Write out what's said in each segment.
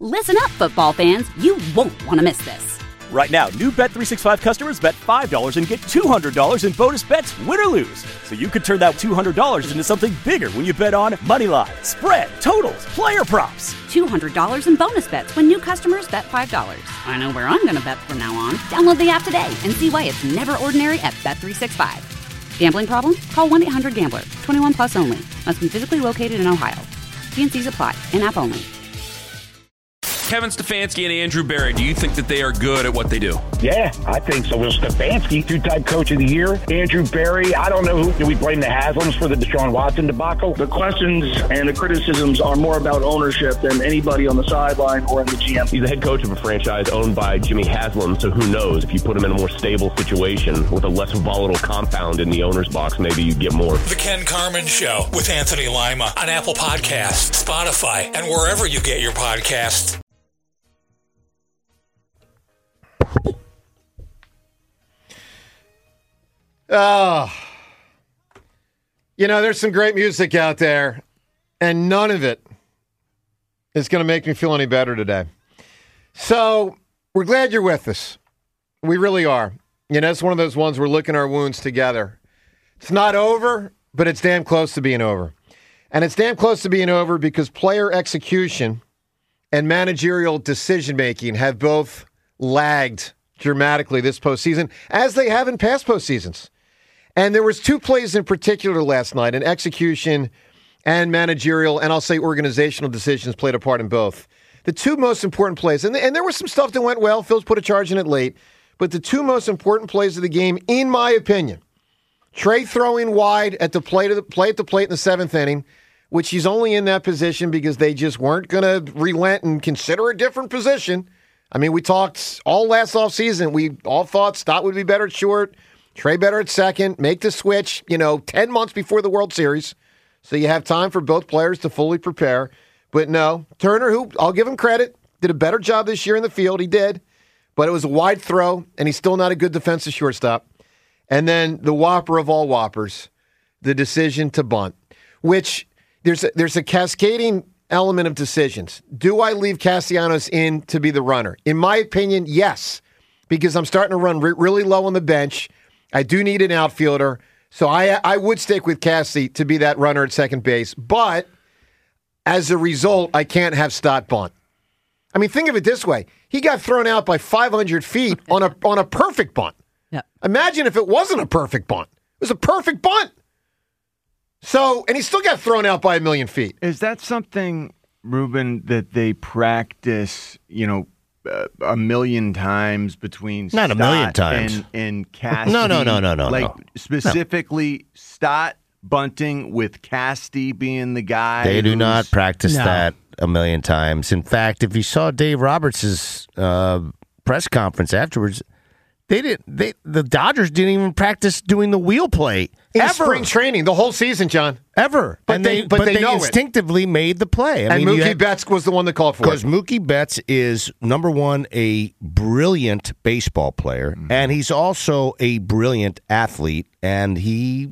Listen up, football fans. You won't want to miss this. Right now, new Bet365 customers bet $5 and get $200 in bonus bets, win or lose. So you could turn that $200 into something bigger when you bet on moneyline, spread, totals, player props. $200 in bonus bets when new customers bet $5. I know where I'm going to bet from now on. Download the app today and see why it's never ordinary at Bet365. Gambling problem? Call 1-800-GAMBLER. 21 plus only. Must be physically located in Ohio. T&Cs apply. In-app only. Kevin Stefanski and Andrew Berry, do you think that they are good at what they do? Yeah, I think so. Well, Stefanski, two-time coach of the year. Andrew Berry, I don't know who. Do we blame the Haslams for the Deshaun Watson debacle? The questions and the criticisms are more about ownership than anybody on the sideline or in the GM. He's the head coach of a franchise owned by Jimmy Haslam, so who knows? If you put him in a more stable situation with a less volatile compound in the owner's box, maybe you get more. The Ken Carman Show with Anthony Lima on Apple Podcasts, Spotify, and wherever you get your podcasts. Oh, there's some great music out there, and none of it is going to make me feel any better today. So we're glad you're with us. We really are. It's one of those ones we're licking our wounds together. It's not over, but it's damn close to being over. And it's damn close to being over because player execution and managerial decision-making have both lagged dramatically this postseason, as they have in past postseasons. And there was two plays in particular last night, and execution and managerial, and I'll say organizational decisions played a part in both. The two most important plays, and there was some stuff that went well. Phil's put a charge in it late. But the two most important plays of the game, in my opinion, Trey throwing wide at the plate in the seventh inning, which he's only in that position because they just weren't going to relent and consider a different position. I mean, we talked all last offseason. We all thought Stott would be better at short, Trey better at second, make the switch, 10 months before the World Series. So you have time for both players to fully prepare. But no, Turner, who I'll give him credit, did a better job this year in the field. He did. But it was a wide throw, and he's still not a good defensive shortstop. And then the whopper of all whoppers, the decision to bunt, which there's a cascading element of decisions. Do I leave Castellanos in to be the runner? In my opinion, yes, because I'm starting to run really low on the bench. I do need an outfielder, so I would stick with Cassie to be that runner at second base. But as a result, I can't have Stott bunt. I mean, think of it this way. He got thrown out by 500 feet on a perfect bunt. Yeah. Imagine if it wasn't a perfect bunt. It was a perfect bunt. So, and he still got thrown out by 1,000,000 feet. Is that something, Ruben, that they practice, 1,000,000 times between Not Stott 1,000,000 times. and Casty? No. Like, specifically, Stott bunting with Casty being the guy. They do not practice that 1,000,000 times. In fact, if you saw Dave Roberts' press conference afterwards, the Dodgers didn't even practice doing the wheel play in spring training the whole season, John. Ever. But they instinctively made the play. And Mookie Betts was the one that called for it. Because Mookie Betts is, number one, a brilliant baseball player, and he's also a brilliant athlete, and he's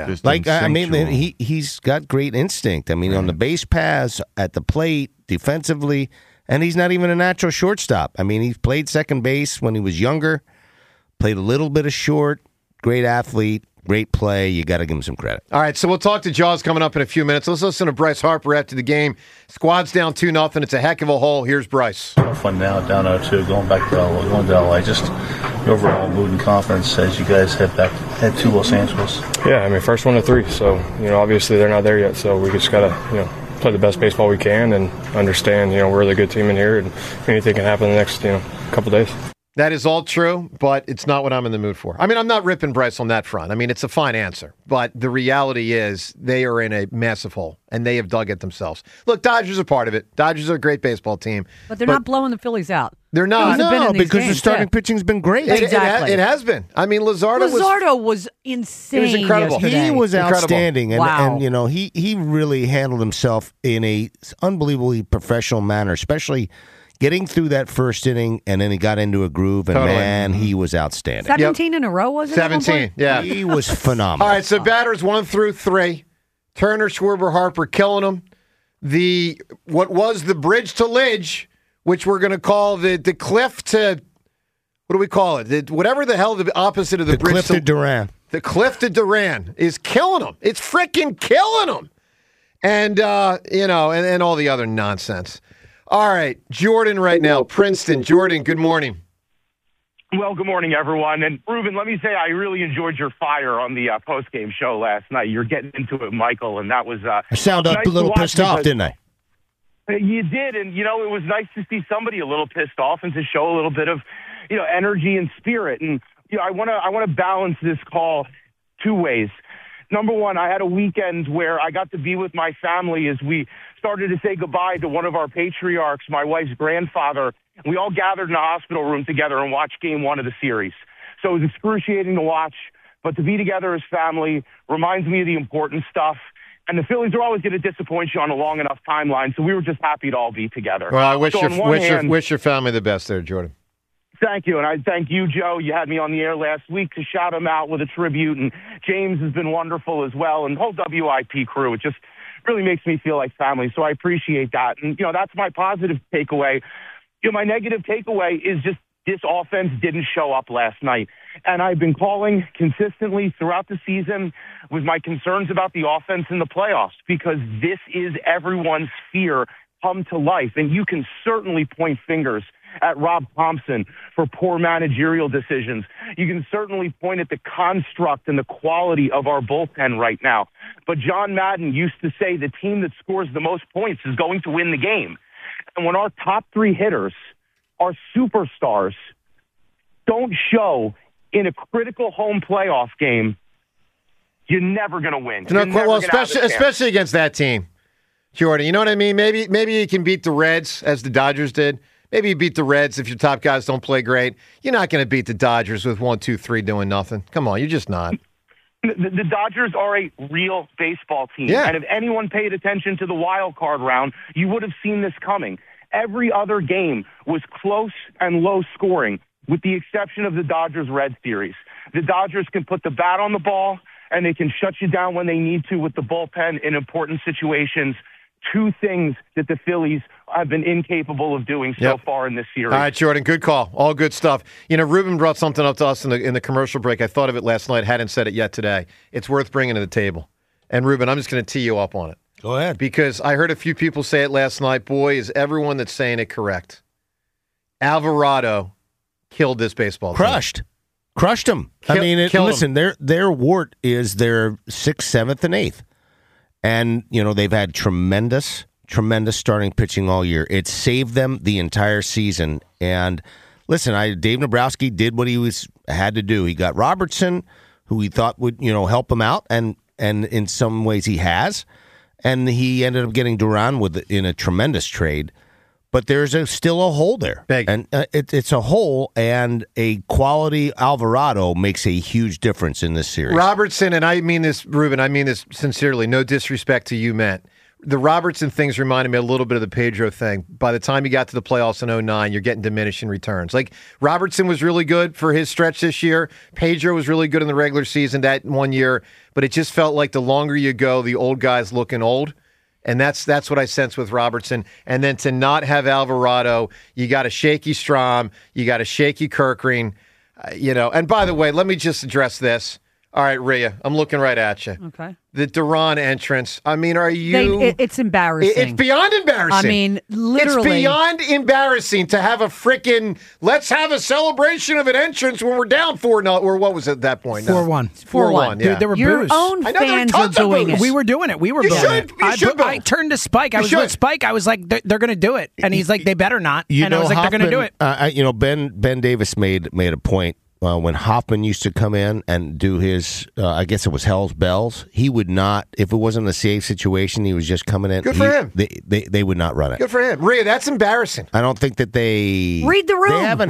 got great instinct. I mean, on the base paths, at the plate, defensively, and he's not even a natural shortstop. I mean, he played second base when he was younger, played a little bit of short, great athlete, great play. You got to give him some credit. All right, so we'll talk to Jaws coming up in a few minutes. Let's listen to Bryce Harper after the game. Squad's down 2-0. It's a heck of a hole. Here's Bryce. Fun now, down 0-2, going back to LA. Just your overall mood and confidence as you guys head to Los Angeles. Yeah, I mean, first 1 of 3. So, obviously they're not there yet. So we just got to, play the best baseball we can and understand, we're a really good team in here and anything can happen in the next, couple days. That is all true, but it's not what I'm in the mood for. I mean, I'm not ripping Bryce on that front. I mean, it's a fine answer. But the reality is they are in a massive hole, and they have dug it themselves. Look, Dodgers are part of it. Dodgers are a great baseball team. But they're not blowing the Phillies out. They're not. No, because the starting pitching's been great. Exactly. It has been. I mean, Luzardo was insane. It was incredible. Yesterday. He was outstanding. Wow. And he really handled himself in a unbelievably professional manner, especially getting through that first inning, and then he got into a groove, and man, he was outstanding. 17 in a row, was it? 17, yeah. He was phenomenal. All right, so batters 1 through 3. Turner, Schwarber, Harper killing them. What was the bridge to Lidge which we're going to call the cliff to, what do we call it? Whatever the hell the opposite of the bridge. Cliff to Duran. The cliff to Duran is killing them. It's freaking killing them. And, and all the other nonsense. All right, Jordan right now, Princeton. Jordan, good morning. Well, good morning, everyone. And, Ruben, let me say I really enjoyed your fire on the post-game show last night. You're getting into it, Michael, and that was I sounded nice a little pissed off, didn't I? You did, and, it was nice to see somebody a little pissed off and to show a little bit of, energy and spirit. And, I want to balance this call two ways. Number one, I had a weekend where I got to be with my family as we started to say goodbye to one of our patriarchs, my wife's grandfather. We all gathered in a hospital room together and watched game one of the series. So it was excruciating to watch, but to be together as family reminds me of the important stuff. And the Phillies are always going to disappoint you on a long enough timeline, so we were just happy to all be together. Well, I wish your family the best there, Jordan. Thank you, and I thank you, Joe. You had me on the air last week to shout him out with a tribute, and James has been wonderful as well, and the whole WIP crew. It just really makes me feel like family, so I appreciate that. And, that's my positive takeaway. My negative takeaway is just this offense didn't show up last night. And I've been calling consistently throughout the season with my concerns about the offense in the playoffs, because this is everyone's fear come to life. And you can certainly point fingers at Rob Thompson for poor managerial decisions. You can certainly point at the construct and the quality of our bullpen right now. But John Madden used to say the team that scores the most points is going to win the game. And when our top three hitters, our superstars, don't show in a critical home playoff game, you're never going to win. Especially against that team, Jordan. You know what I mean? Maybe you can beat the Reds as the Dodgers did. Maybe you beat the Reds if your top guys don't play great. You're not going to beat the Dodgers with 1, 2, 3 doing nothing. Come on, you're just not. The Dodgers are a real baseball team. Yeah. And if anyone paid attention to the wild card round, you would have seen this coming. Every other game was close and low scoring, with the exception of the Dodgers-Red series. The Dodgers can put the bat on the ball, and they can shut you down when they need to with the bullpen in important situations. Two things that the Phillies have been incapable of doing so far in this series. All right, Jordan, good call. All good stuff. Ruben brought something up to us in the commercial break. I thought of it last night, hadn't said it yet today. It's worth bringing to the table. And, Ruben, I'm just going to tee you up on it. Go ahead. Because I heard a few people say it last night. Boy, is everyone that's saying it correct. Alvarado killed this baseball team. Crushed them. Listen, their wart is their 6th, 7th, and 8th. And, they've had tremendous starting pitching all year. It saved them the entire season. And, listen, Dave Nabrowski did what he had to do. He got Robertson, who he thought would, help him out, and in some ways he has. And he ended up getting Duran in a tremendous trade. But there's still a hole there. Big. And it's a hole, and a quality Alvarado makes a huge difference in this series. Robertson, and I mean this, Ruben, I mean this sincerely, no disrespect to you, Matt. The Robertson things reminded me a little bit of the Pedro thing. By the time you got to the playoffs in 2009, you're getting diminishing returns. Like, Robertson was really good for his stretch this year. Pedro was really good in the regular season that one year. But it just felt like the longer you go, the old guy's looking old. And that's what I sense with Robertson. And then to not have Alvarado, you got a shaky Strom, you got a shaky Kirkring, And by the way, let me just address this. All right, Rhea, I'm looking right at you. Okay. The Duran entrance. I mean, are you... It's embarrassing. It's beyond embarrassing. I mean, literally. It's beyond embarrassing to have a freaking, let's have a celebration of an entrance when we're down 4-0, or what was it at that point? 4-1. 4-1, yeah. There were Your boos. own fans are doing it. We were doing it. We were booing it. I turned to Spike. I was with Spike. I was like, they're going to do it. And he's like, they better not. And I was like, they're going to do it. Ben Davis made a point. When Hoffman used to come in and do his, I guess it was Hell's Bells, he would not, if it wasn't a safe situation, he was just coming in. Good for him. They would not run it. Good for him. Rhea, that's embarrassing. I don't think that they... Read the room. They haven't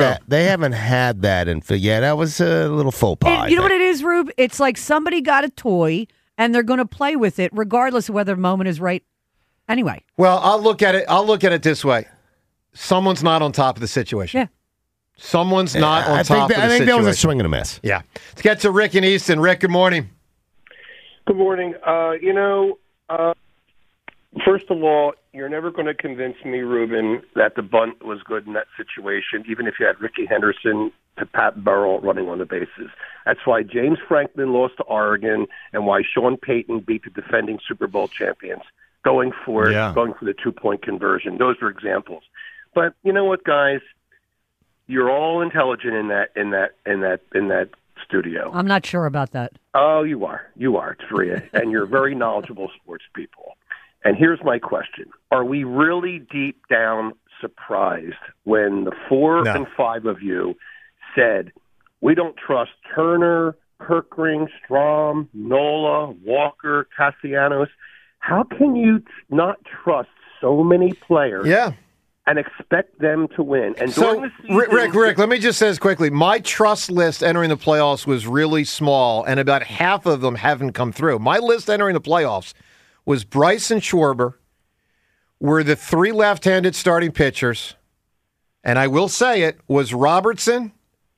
had that. Yeah, that was a little faux pas. You know what it is, Rube? It's like somebody got a toy, and they're going to play with it, regardless of whether the moment is right. Anyway. Well, I'll look at it this way. Someone's not on top of the situation. Yeah. Someone's not on top of the situation. I think that was a swing and a miss. Yeah. Let's get to Rick in Easton. Rick, good morning. Good morning. First of all, you're never going to convince me, Ruben, that the bunt was good in that situation, even if you had Ricky Henderson to Pat Burrell running on the bases. That's why James Franklin lost to Oregon and why Sean Payton beat the defending Super Bowl champions, going for the 2-point conversion. Those are examples. But you know what, guys? You're all intelligent in that studio. I'm not sure about that. Oh, you are. You are, Taria. And you're very knowledgeable sports people. And here's my question. Are we really deep down surprised when the 4 and 5 of you said, we don't trust Turner, Kirkring, Strom, Nola, Walker, Castellanos? How can you not trust so many players and expect them to win? And during the season, Rick, let me just say this quickly. My trust list entering the playoffs was really small, and about half of them haven't come through. My list entering the playoffs was Bryce and Schwarber were the 3 left-handed starting pitchers, and I will say it, was Robertson,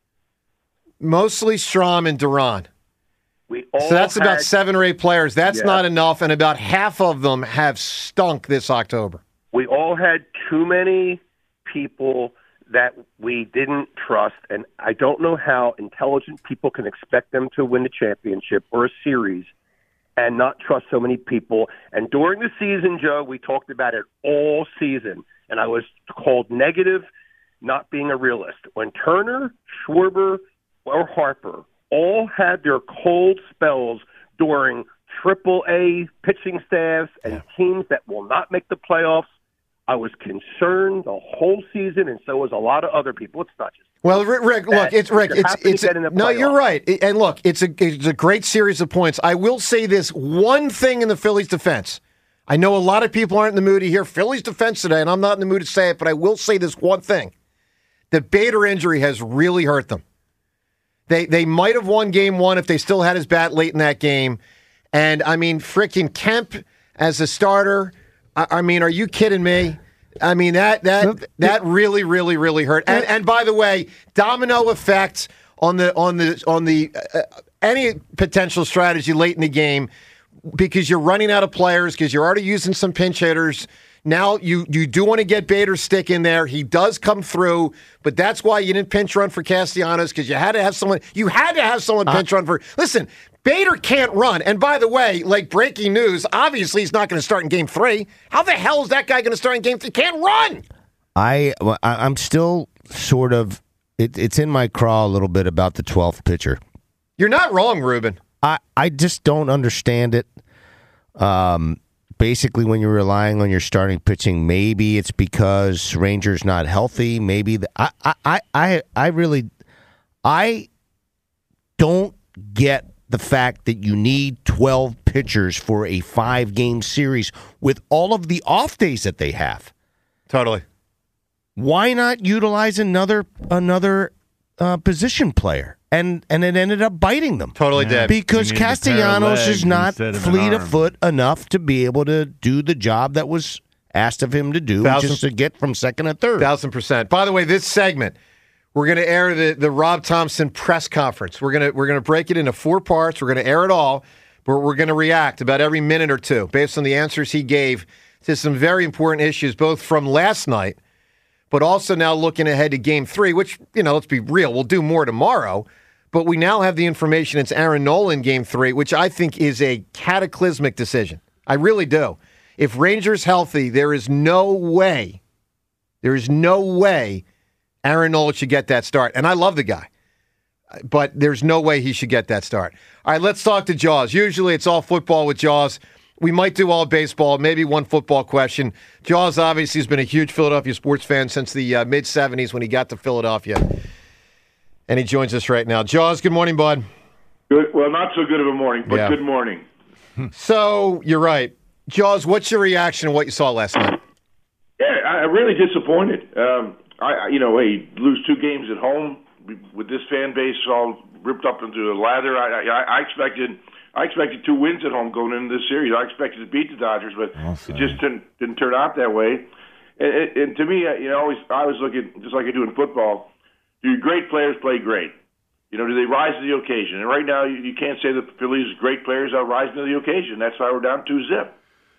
mostly Strom, and Duran. So that's about 7 or 8 players. That's not enough, and about half of them have stunk this October. We all had too many people that we didn't trust, and I don't know how intelligent people can expect them to win a championship or a series and not trust so many people. And during the season, Joe, we talked about it all season, and I was called negative, not being a realist. When Turner, Schwarber, or Harper all had their cold spells during AAA pitching staffs and teams that will not make the playoffs, I was concerned the whole season, and so was a lot of other people. It's not just Rick, look, it's no, you're right. And look, it's a great series of points. I will say this one thing in the Phillies' defense. I know a lot of people aren't in the mood to hear Phillies' defense today, and I'm not in the mood to say it, but I will say this one thing. The Bader injury has really hurt them. They might have won game 1 if they still had his bat late in that game. And, I mean, frickin' Kemp as a starter, I mean, are you kidding me? I mean, that really, really, really hurt. And by the way, domino effect on the any potential strategy late in the game, because you're running out of players, because you're already using some pinch hitters. Now you do want to get Bader's stick in there. He does come through, but that's why you didn't pinch run for Castellanos, because you had to have someone. You had to have someone pinch run for. Listen, Bader can't run. And by the way, like breaking news, obviously he's not going to start in Game 3. How the hell is that guy going to start in Game 3? Can't run. I'm still sort of. It's in my craw a little bit about the 12th pitcher. You're not wrong, Ruben. I just don't understand it. Basically, when you're relying on your starting pitching, maybe it's because Ranger's not healthy. Maybe I don't get the fact that you need 12 pitchers for a 5-game series with all of the off days that they have. Totally. Why not utilize another position player? And it ended up biting them. Totally did. Because Castellanos is not fleet of foot enough to be able to do the job that was asked of him to do, just to get from second to third. 1,000%. By the way, this segment, we're going to air the Rob Thompson press conference. We're gonna break it into 4 parts. We're going to air it all, but we're going to react about every minute or two based on the answers he gave to some very important issues, both from last night, but also now looking ahead to Game 3, which, let's be real, we'll do more tomorrow. But we now have the information. It's Aaron Nola in Game 3, which I think is a cataclysmic decision. I really do. If Ranger's healthy, there is no way Aaron Nola should get that start. And I love the guy, but there's no way he should get that start. All right, let's talk to Jaws. Usually it's all football with Jaws. We might do all baseball, maybe one football question. Jaws obviously has been a huge Philadelphia sports fan since the mid-'70s when he got to Philadelphia. And he joins us right now. Jaws, good morning, bud. Good. Well, not so good of a morning, but good morning. So, you're right. Jaws, what's your reaction to what you saw last night? Yeah, I'm really disappointed. Hey, lose 2 games at home with this fan base all ripped up into a lather. I expected 2 wins at home going into this series. I expected to beat the Dodgers, but it just didn't turn out that way. And to me, I was looking, just like I do in football, do great players play great? Do they rise to the occasion? And right now, you can't say that the Phillies' great players are rising to the occasion. That's why we're down 2-0.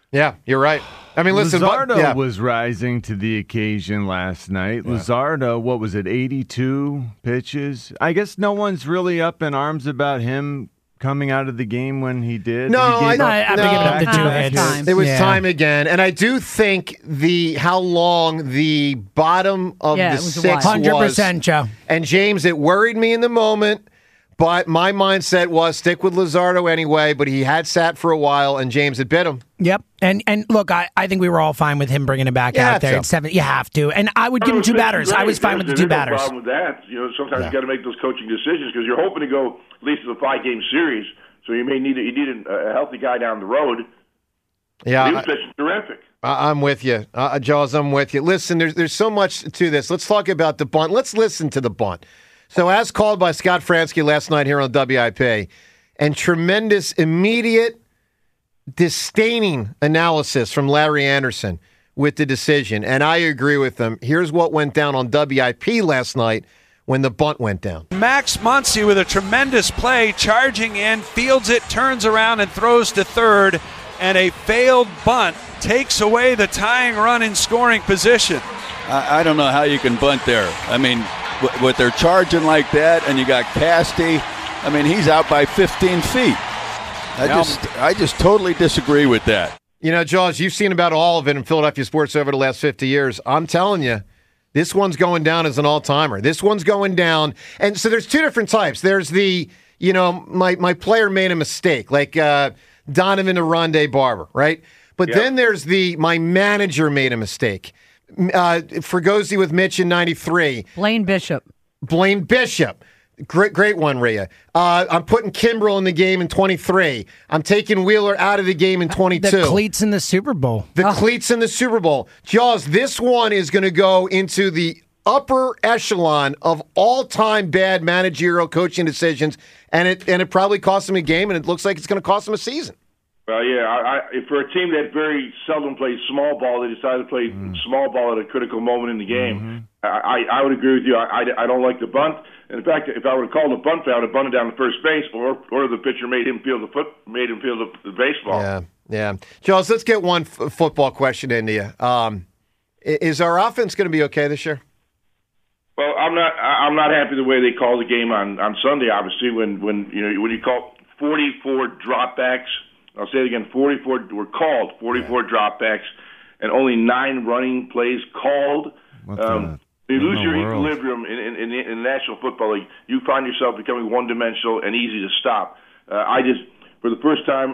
Yeah, you're right. I mean, listen, Luzardo was rising to the occasion last night. Yeah. Luzardo, what was it, 82 pitches? I guess no one's really up in arms about him coming out of the game when he did. No, I have to give it up to 2 hits. It was time again. And I do think how long the bottom of the sixth 100%, Joe. And James, it worried me in the moment, but my mindset was stick with Luzardo anyway, but he had sat for a while, and James had bit him. Yep. And look, I think we were all fine with him bringing it back out there. You have to. And I would give him 2 batters. I was fine with the 2 batters. There's no problem with that. You know, sometimes you got to make those coaching decisions because you're hoping to go at least to the 5-game series. So you may need a healthy guy down the road. Yeah, he was pitching terrific. I'm with you, Jaws. I'm with you. Listen, there's so much to this. Let's talk about the bunt. Let's listen to the bunt. So, as called by Scott Fransky last night here on WIP, and tremendous immediate disdaining analysis from Larry Anderson with the decision, and I agree with him. Here's what went down on WIP last night when the bunt went down. Max Muncy with a tremendous play, charging in, fields it, turns around and throws to third, and a failed bunt takes away the tying run in scoring position. I don't know how you can bunt there. I mean, with their charging like that, and you got Casty, I mean, he's out by 15 feet. I just totally disagree with that. You know, Jaws, you've seen about all of it in Philadelphia sports over the last 50 years. I'm telling you, this one's going down as an all-timer. This one's going down. And so there's 2 different types. There's the, my player made a mistake, like Donovan Aronde Barber, right? But then there's my manager made a mistake. Fregosi with Mitch in 93. Blaine Bishop. Great one, Rhea. I'm putting Kimbrel in the game in 23. I'm taking Wheeler out of the game in 22. The cleats in the Super Bowl. Cleats in the Super Bowl. Jaws, this one is going to go into the upper echelon of all-time bad managerial coaching decisions, and it probably cost him a game, and it looks like it's going to cost him a season. Well, yeah, for a team that very seldom plays small ball, they decided to play small ball at a critical moment in the game. I would agree with you. I don't like the bunt. In fact, if I were to call the bunt, I would have bunted down to first base, or the pitcher made him feel the baseball. Yeah. Jaws, let's get one football question into you. Is our offense going to be okay this year? Well, I'm not happy the way they called the game on Sunday. Obviously, when you call 44 dropbacks. I'll say it again, 44 were called, 44 dropbacks, and only 9 running plays called. You lose your equilibrium in the National Football League. You find yourself becoming one-dimensional and easy to stop. For the first time,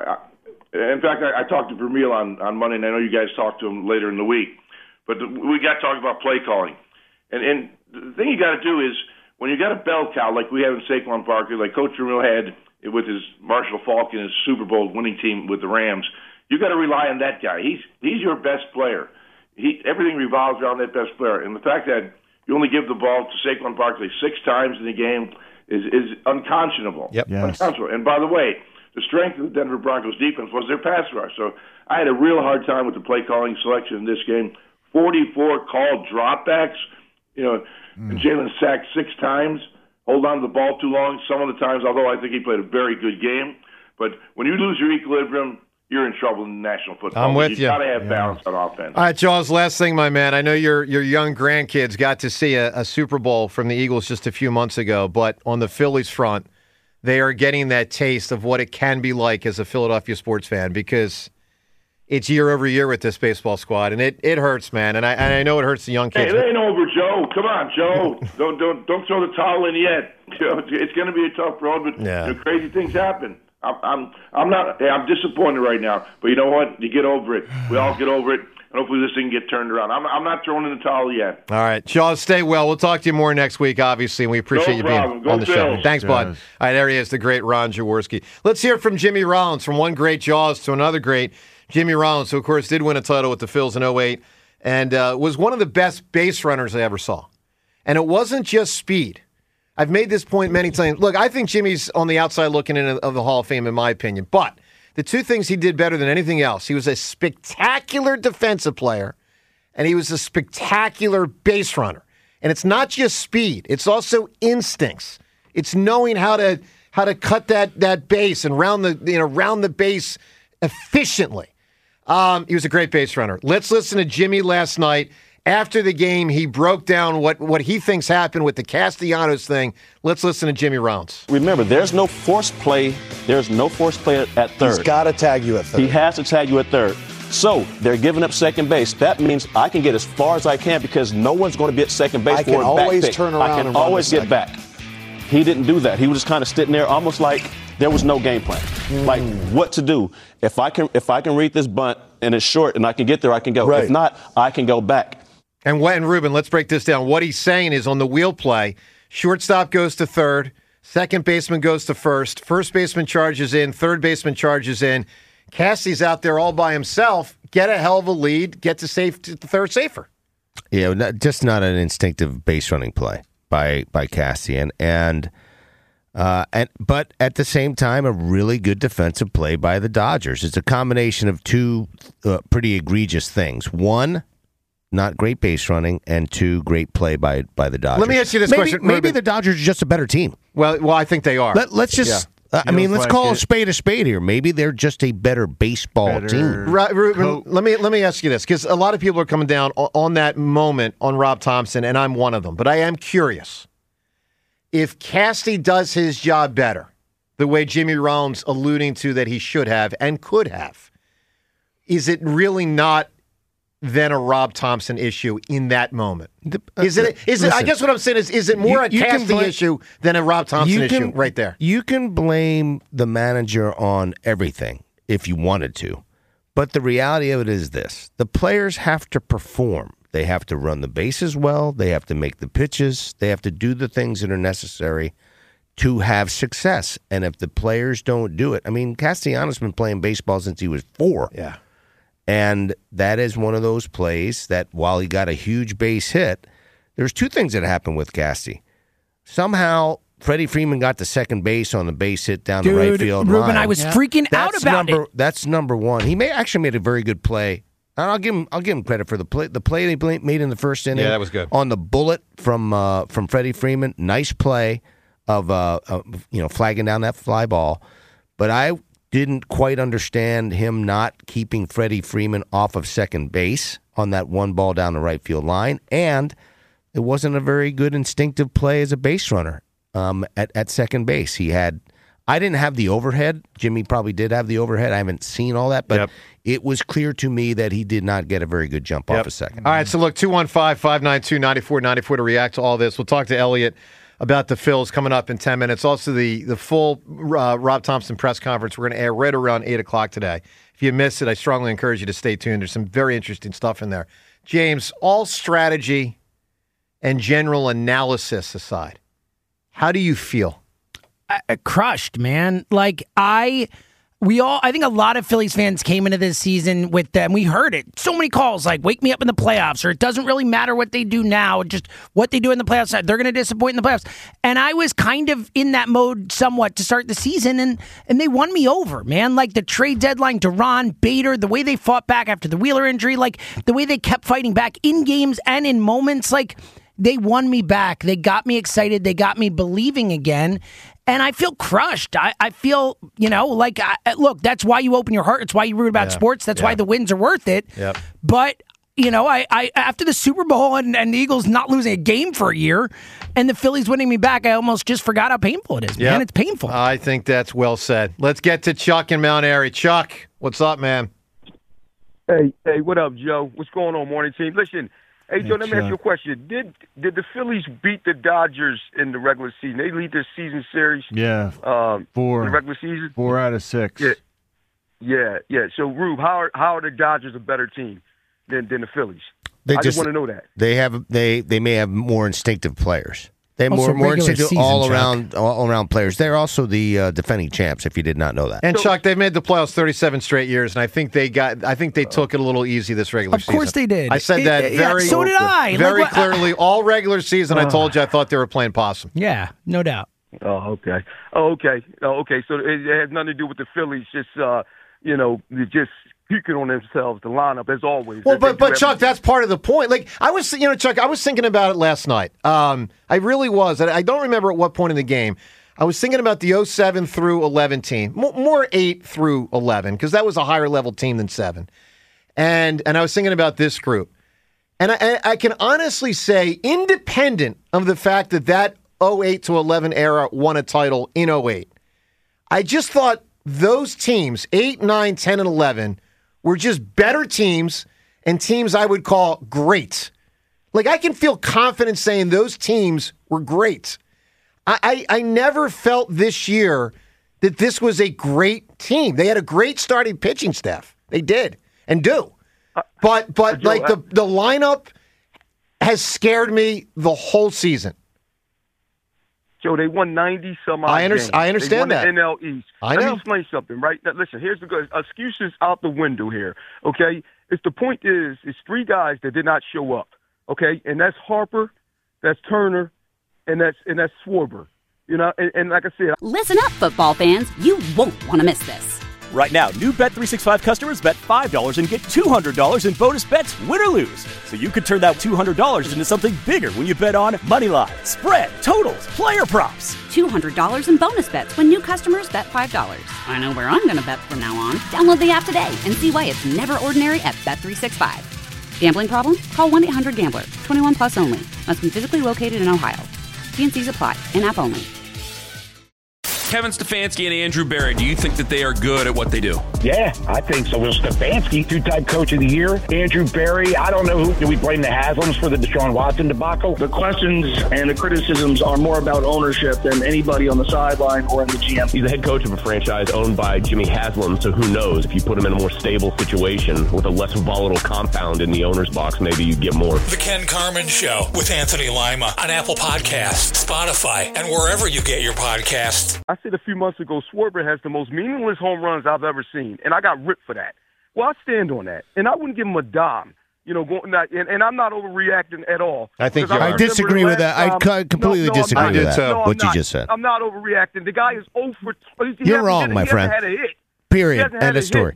in fact, I talked to Vermeil on Monday, and I know you guys talked to him later in the week. But we got to talk about play calling. And the thing you got to do is, when you got a bell cow like we have in Saquon Barkley, like Coach Vermeil had with his Marshall Faulk and his Super Bowl winning team with the Rams, you got to rely on that guy. He's your best player. Everything revolves around that best player. And the fact that you only give the ball to Saquon Barkley 6 times in the game is unconscionable. Yep. Yes. Unconscionable. And by the way, the strength of the Denver Broncos defense was their pass rush. So I had a real hard time with the play calling selection in this game. 44 called dropbacks. And Jalen sacked 6 times. Hold on to the ball too long some of the times, although I think he played a very good game. But when you lose your equilibrium, you're in trouble in the National Football League. I'm with you. You've got to have balance on offense. All right, Jaws, last thing, my man. I know your young grandkids got to see a Super Bowl from the Eagles just a few months ago, but on the Phillies front, they are getting that taste of what it can be like as a Philadelphia sports fan, because it's year over year with this baseball squad, and it hurts, man. And I know it hurts the young kids. Hey, it ain't over, Joe. Come on, Joe. Don't throw the towel in yet. It's going to be a tough road, but crazy things happen. I'm disappointed right now, but you know what? You get over it. We all get over it, and hopefully this thing can get turned around. I'm not throwing in the towel yet. All right, Jaws, stay well. We'll talk to you more next week, obviously, and we appreciate you being on the show. Thanks, bud. All right, there he is, the great Ron Jaworski. Let's hear from Jimmy Rollins, from one great Jaws to another great Jimmy Rollins, who, of course, did win a title with the Phils in 2008 and was one of the best base runners I ever saw. And it wasn't just speed. I've made this point many times. Look, I think Jimmy's on the outside looking in of the Hall of Fame, in my opinion. But the 2 things he did better than anything else, he was a spectacular defensive player, and he was a spectacular base runner. And it's not just speed. It's also instincts. It's knowing how to cut that base and round the base efficiently. He was a great base runner. Let's listen to Jimmy last night. After the game, he broke down what he thinks happened with the Castellanos thing. Let's listen to Jimmy Rounds. Remember, there's no forced play. There's no forced play at third. He's got to tag you at third. He has to tag you at third. So they're giving up second base. That means I can get as far as I can because no one's going to be at second base I for can a back always pick. turn around I can and run always the get back. He didn't do that. He was just kind of sitting there almost like there was no game plan. Like what to do. If I can read this bunt and it's short and I can get there, I can go. Right. If not, I can go back. And Ruben, let's break this down. What he's saying is on the wheel play, shortstop goes to third, second baseman goes to first baseman charges in, third baseman charges in. Cassie's out there all by himself, get a hell of a lead, get to the third safer. Yeah, just not an instinctive base running play by Cassie, but at the same time, a really good defensive play by the Dodgers. It's a combination of two pretty egregious things. One, not great base running, and two, great play by the Dodgers. Let me ask you this question. Maybe the Dodgers are just a better team. Well, I think they are. Let's just. Yeah. Let's call a spade here. Maybe they're just a better baseball team. Right, Ruben, let me ask you this, because a lot of people are coming down on that moment on Rob Thompson, and I'm one of them. But I am curious. If Cassie does his job better, the way Jimmy Rollins alluding to that he should have and could have, is it really not then a Rob Thompson issue in that moment? Is it? Listen, I guess what I'm saying is it more a Cassie issue than a Rob Thompson issue right there? You can blame the manager on everything if you wanted to, but the reality of it is this. The players have to perform. They have to run the bases well. They have to make the pitches. They have to do the things that are necessary to have success. And if the players don't do it, Castellanos been playing baseball since he was 4. Yeah. And that is one of those plays that while he got a huge base hit, there's two things that happened with Cassie. Somehow, Freddie Freeman got to second base on the base hit down the right field line. Ruben, I was freaking out about it. That's number one. He actually made a very good play. And I'll give him credit for the play. The play they made in the first inning. Yeah, that was good. On the bullet from Freddie Freeman. Nice play of flagging down that fly ball. But I didn't quite understand him not keeping Freddie Freeman off of second base on that one ball down the right field line. And it wasn't a very good instinctive play as a base runner at second base. I didn't have the overhead. Jimmy probably did have the overhead. I haven't seen all that, but it was clear to me that he did not get a very good jump off a second. All right, so look, 215-592-9494 to react to all this. We'll talk to Elliot about the Phils coming up in 10 minutes. Also, the full Rob Thompson press conference we're going to air right around 8 o'clock today. If you missed it, I strongly encourage you to stay tuned. There's some very interesting stuff in there. James, all strategy and general analysis aside, how do you feel? Crushed, man. I think a lot of Phillies fans came into this season with them. We heard it. So many calls like, wake me up in the playoffs, or it doesn't really matter what they do now, just what they do in the playoffs. They're going to disappoint in the playoffs. And I was kind of in that mode somewhat to start the season, and they won me over, man. Like the trade deadline, Duran, Bader, the way they fought back after the Wheeler injury, like the way they kept fighting back in games and in moments, like they won me back. They got me excited. They got me believing again. And I feel crushed. I feel, look, that's why you open your heart. It's why you root about sports. That's why the wins are worth it. Yep. But, I after the Super Bowl and the Eagles not losing a game for a year and the Phillies winning me back, I almost just forgot how painful it is, man. It's painful. I think that's well said. Let's get to Chuck in Mount Airy. Chuck, what's up, man? Hey, what up, Joe? What's going on, morning team? Listen, hey, Joe, let me ask you a question. Did the Phillies beat the Dodgers in the regular season? They lead their season series. Yeah, in the regular season. 4 out of 6. Yeah. So, Rube, how are the Dodgers a better team than the Phillies? I just want to know that. They may have more instinctive players. They have Also more regular instinctive season, all around players. They're also the defending champs. If you did not know that. And Chuck, they've made the playoffs 37 straight years, and I think they took it a little easy this regular season. Of course they did. I said that very. So did I. Very clearly, all regular season. I told you I thought they were playing possum. Yeah, no doubt. Oh, okay. So it has nothing to do with the Phillies. Just just puking on themselves. The lineup, as always. Well, but Chuck, that's part of the point. Like Chuck, I was thinking about it last night. I really was. I don't remember at what point in the game. I was thinking about the 07 through 11 team, more 8 through 11, because that was a higher level team than 7. And I was thinking about this group. And I can honestly say, independent of the fact that 08 to 11 era won a title in 08, I just thought those teams, 8, 9, 10, and 11, were just better teams and teams I would call great. Like, I can feel confident saying those teams were great. I never felt this year that this was a great team. They had a great starting pitching staff. They did and do. But like the lineup has scared me the whole season. Joe, they won 90-some-odd games. I understand they won that. The NL East. I know. Let me explain something, right? Now, listen, here's the good excuses out the window here, okay? The point is, it's three guys that did not show up, okay? And that's Harper, that's Turner, and that's Schwarber. You know, and like I said... Listen up, football fans. You won't want to miss this. Right now, new Bet365 customers bet $5 and get $200 in bonus bets, win or lose. So you could turn that $200 into something bigger when you bet on money line, spread, totals, player props. $200 in bonus bets when new customers bet $5. I know where I'm going to bet from now on. Download the app today and see why it's never ordinary at Bet365. Gambling problem? Call 1-800-GAMBLER. 21 plus only. Must be physically located in Ohio. T&Cs apply. In-app only. Kevin Stefanski and Andrew Berry, do you think that they are good at what they do? Yeah, I think so. Will Stefanski, two-time coach of the year. Andrew Berry, I don't know who. Do we blame the Haslams for the Deshaun Watson debacle? The questions and the criticisms are more about ownership than anybody on the sideline or in the GM. He's the head coach of a franchise owned by Jimmy Haslam, so who knows? If you put him in a more stable situation with a less volatile compound in the owner's box, maybe you get more. The Ken Carman Show with Anthony Lima on Apple Podcasts, Spotify, and wherever you get your podcasts. I said a few months ago, Schwarber has the most meaningless home runs I've ever seen, and I got ripped for that. Well, I stand on that, and I wouldn't give him a dime. You know, and I'm not overreacting at all. I think I disagree with that. I completely disagree with that. What you just said. I'm not overreacting. The guy is 0 for. You're wrong, my friend. Had a hit. Period. End of story.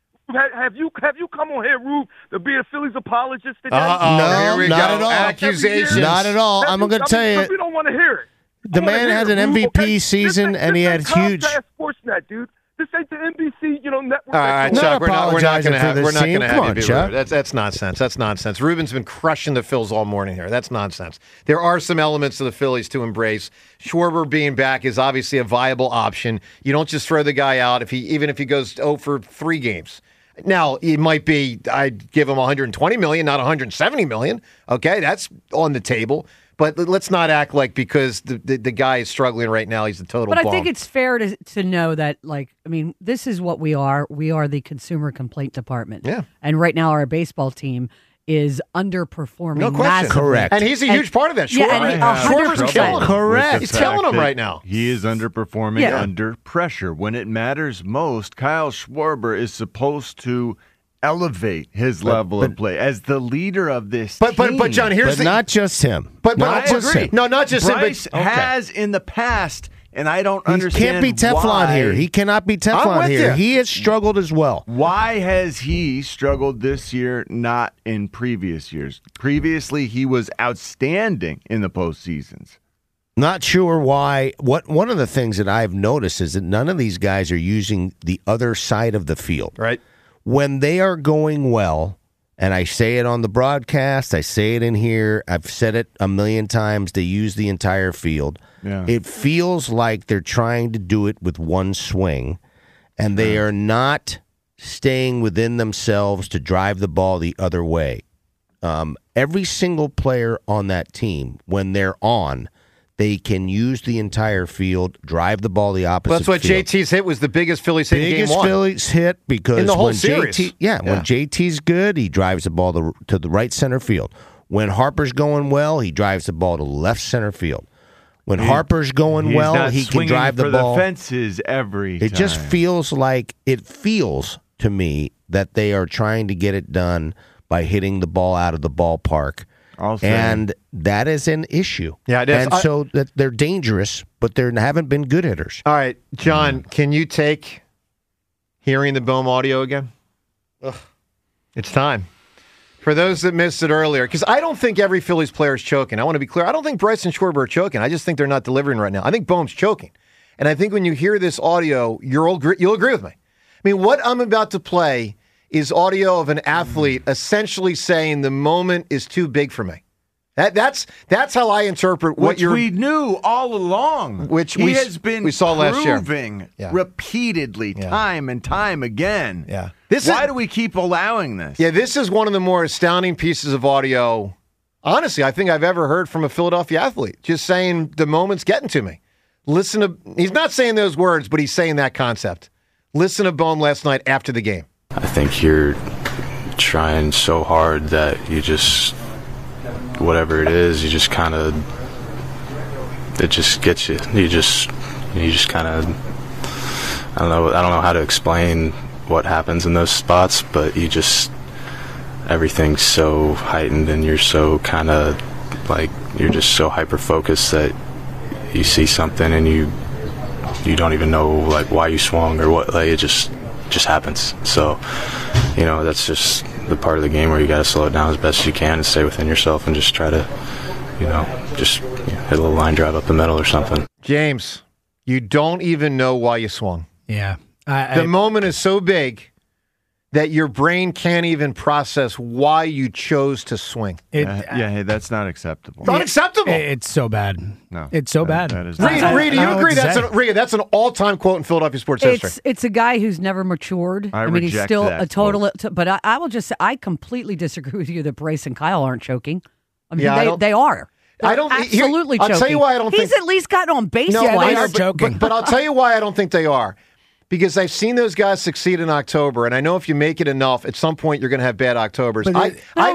Have you come on here, Rube, to be a Phillies apologist today? No, here we not go. at all. Accusations. Not at all. I'm going to tell you. We don't want to hear it. The man has an MVP season, and he had huge. Sportsnet, dude. This ain't the NBC, network. All right, Chuck, we're not going to have you. Chuck. That's nonsense. That's nonsense. Ruben's been crushing the Phils all morning here. That's nonsense. There are some elements of the Phillies to embrace. Schwarber being back is obviously a viable option. You don't just throw the guy out even if he goes 0 for 3 games. Now, it might be I'd give him $120 million, not $170 million. Okay, that's on the table. But let's not act like because the guy is struggling right now, he's the total But bum. I think it's fair to know that, this is what we are. We are the consumer complaint department. Yeah. And right now our baseball team is underperforming. No question. Massively. Correct. And he's a huge part of that. Schwarber's killing him. Correct. He's killing him right now. He is underperforming under pressure. When it matters most, Kyle Schwarber is supposed to elevate his level of play as the leader of this team. But John, here's not just him. But not just him. No, not just Bryce him. But has in the past, and I don't He understand. can't be Teflon why. here. He cannot be Teflon here. you. He has struggled as well. Why has he struggled this year, not in previous years? Previously, he was outstanding in the postseasons. Not sure why. One of the things that I've noticed is that none of these guys are using the other side of the field. Right. When they are going well, and I say it on the broadcast, I say it in here, I've said it a million times, they use the entire field. Yeah. It feels like they're trying to do it with one swing, and they are not staying within themselves to drive the ball the other way. Every single player on that team, when they're on, they can use the entire field, drive the ball the opposite That's why field. JT's hit was the biggest Phillies hit in game one. Biggest Phillies hit because in the whole when series. when JT's good, he drives the ball to the right center field. When Harper's going well, he drives the ball to left center field. When Harper's going well, he can drive the ball. The fences every time. It just feels to me that they are trying to get it done by hitting the ball out of the ballpark. And that is an issue. Yeah, it is. And so that they're dangerous, but they haven't been good hitters. All right, John, can you take hearing the Bohm audio again? Ugh. It's time. For those that missed it earlier, because I don't think every Phillies player is choking. I want to be clear. I don't think Bryce and Schwarber are choking. I just think they're not delivering right now. I think Bohm's choking. And I think when you hear this audio, you'll agree with me. I mean, what I'm about to play is audio of an athlete essentially saying the moment is too big for me. That's how I interpret what we knew all along. Which he has been saw last year. Proving repeatedly, time and time again. Yeah. Why do we keep allowing this? Yeah, this is one of the more astounding pieces of audio, honestly, I think I've ever heard from a Philadelphia athlete. Just saying the moment's getting to me. Listen to, he's not saying those words, but he's saying that concept. Listen to Bohm last night after the game. I think you're trying so hard that you just, whatever it is, you just kind of, it just gets you. You just kind of, I don't know how to explain what happens in those spots, but you just, everything's so heightened and you're so kind of like, you're just so hyper focused that you see something and you don't even know like why you swung or what, like it just happens. So, you know, that's just the part of the game where you got to slow it down as best as you can and stay within yourself and just try to, you know, just hit a little line drive up the middle or something. James, you don't even know why you swung. Yeah. The moment is so big that your brain can't even process why you chose to swing. Hey, that's not acceptable. It's unacceptable. It's so bad. No. It's so bad. That is Reed, do you agree that's an all-time quote in Philadelphia sports history? It's a guy who's never matured. I mean, he's reject still that a total. But I will just say, I completely disagree with you that Bryce and Kyle aren't choking. I mean, they are. I don't absolutely I'll choking. tell you why I don't He's think at least gotten on base. No, Yeah, I they know, are joking. But I'll tell you why I don't think they are. Because I've seen those guys succeed in October, and I know if you make it enough, at some point you're going to have bad Octobers. Here's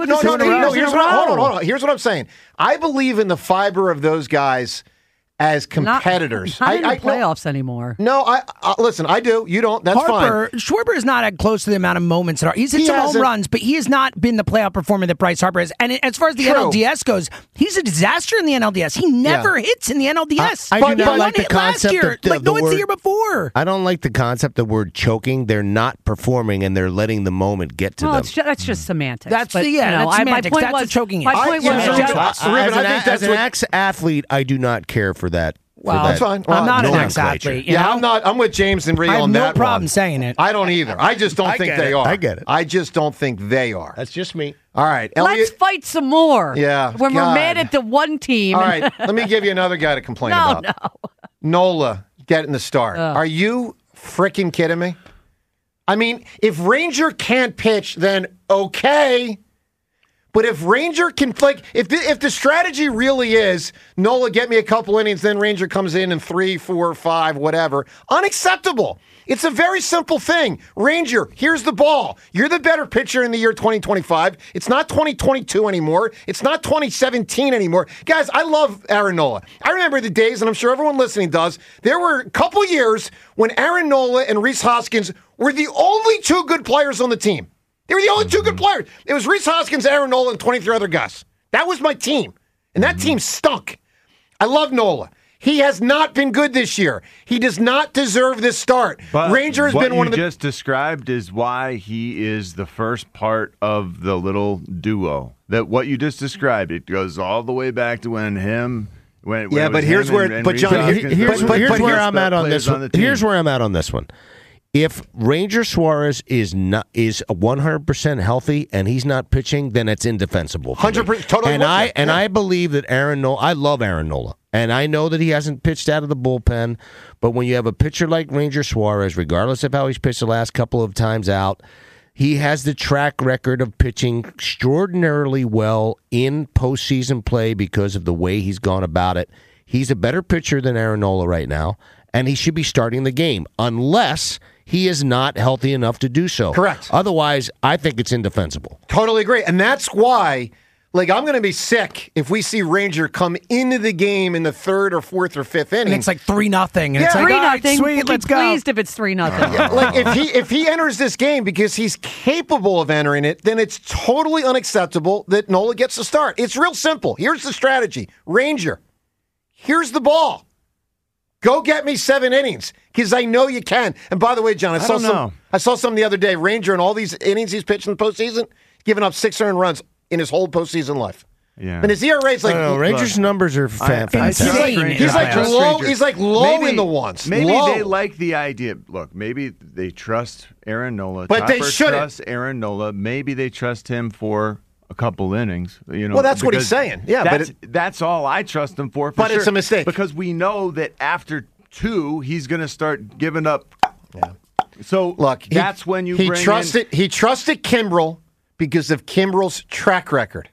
what I'm saying. I believe in the fiber of those guys as competitors. Not in the playoffs anymore. No, listen, I do. You don't. That's Harper, fine. Schwarber is not close to the amount of moments that are. He's hit some home runs, but he has not been the playoff performer that Bryce Harper is. And as far as the NLDS goes, he's a disaster in the NLDS. He never hits in the NLDS. I do not like the concept of the word, the year before. I don't like the concept of the word choking. They're not performing, and they're letting the moment get to them. That's just semantics. That's but, that's semantics. My point that's was what choking is. My point was, as an ex-athlete, I do not care for that. Well, that's fine. I'm not an ex-athlete. I'm not. I'm with James and Ree on that. I have no problem saying it. I don't either. I just don't think they are. I get it. I just don't think they are. That's just me. All right, Elliot. Let's fight some more. Yeah. When we're mad at the one team. All right, let me give you another guy to complain about. No. Nola getting the start. Are you freaking kidding me? I mean, if Ranger can't pitch, then okay. But if Ranger can, like, if the strategy really is Nola, get me a couple innings, then Ranger comes in 3, 4, 5, whatever, unacceptable. It's a very simple thing. Ranger, here's the ball. You're the better pitcher in the year 2025. It's not 2022 anymore. It's not 2017 anymore. Guys, I love Aaron Nola. I remember the days, and I'm sure everyone listening does, there were a couple years when Aaron Nola and Rhys Hoskins were the only two good players on the team. They were the only two good players. It was Rhys Hoskins, Aaron Nola, and 23 other guys. That was my team. And that team stunk. I love Nola. He has not been good this year. He does not deserve this start. But Ranger has been one of the... What you just described is why he is the first part of the little duo. That what you just described, it goes all the way back to when him... But here's where I'm at on this one. Here's where I'm at on this one. If Ranger Suarez is 100% healthy and he's not pitching, then it's indefensible. 100%, totally. And I believe that Aaron Nola. I love Aaron Nola, and I know that he hasn't pitched out of the bullpen. But when you have a pitcher like Ranger Suarez, regardless of how he's pitched the last couple of times out, he has the track record of pitching extraordinarily well in postseason play because of the way he's gone about it. He's a better pitcher than Aaron Nola right now, and he should be starting the game unless he is not healthy enough to do so. Correct. Otherwise, I think it's indefensible. Totally agree. And that's why, like, I'm going to be sick if we see Ranger come into the game in the third or fourth or fifth inning. And it's like 3-0. And Yeah, it's like, 3-0. sweet, let's go. Pleased if it's 3-0. Like, if he enters this game because he's capable of entering it, then it's totally unacceptable that Nola gets the start. It's real simple. Here's the strategy. Ranger, here's the ball. Go get me 7 innings because I know you can. And by the way, John, I saw some the other day. Ranger in all these innings he's pitched in the postseason, giving up 6 earned runs in his whole postseason life. Yeah. And his ERA is like Rangers numbers are fantastic. He's like low in the ones. Maybe low. they like the idea. Look, maybe they trust Aaron Nola. But they Chopper shouldn't. trust Aaron Nola. Maybe they trust him for a couple innings. Well, that's what he's saying. Yeah, that's all I trust him for. But it's a mistake because we know that after 2, he's going to start giving up. Yeah. So look, that's when you bring in. He trusted Kimbrel because of Kimbrel's track record.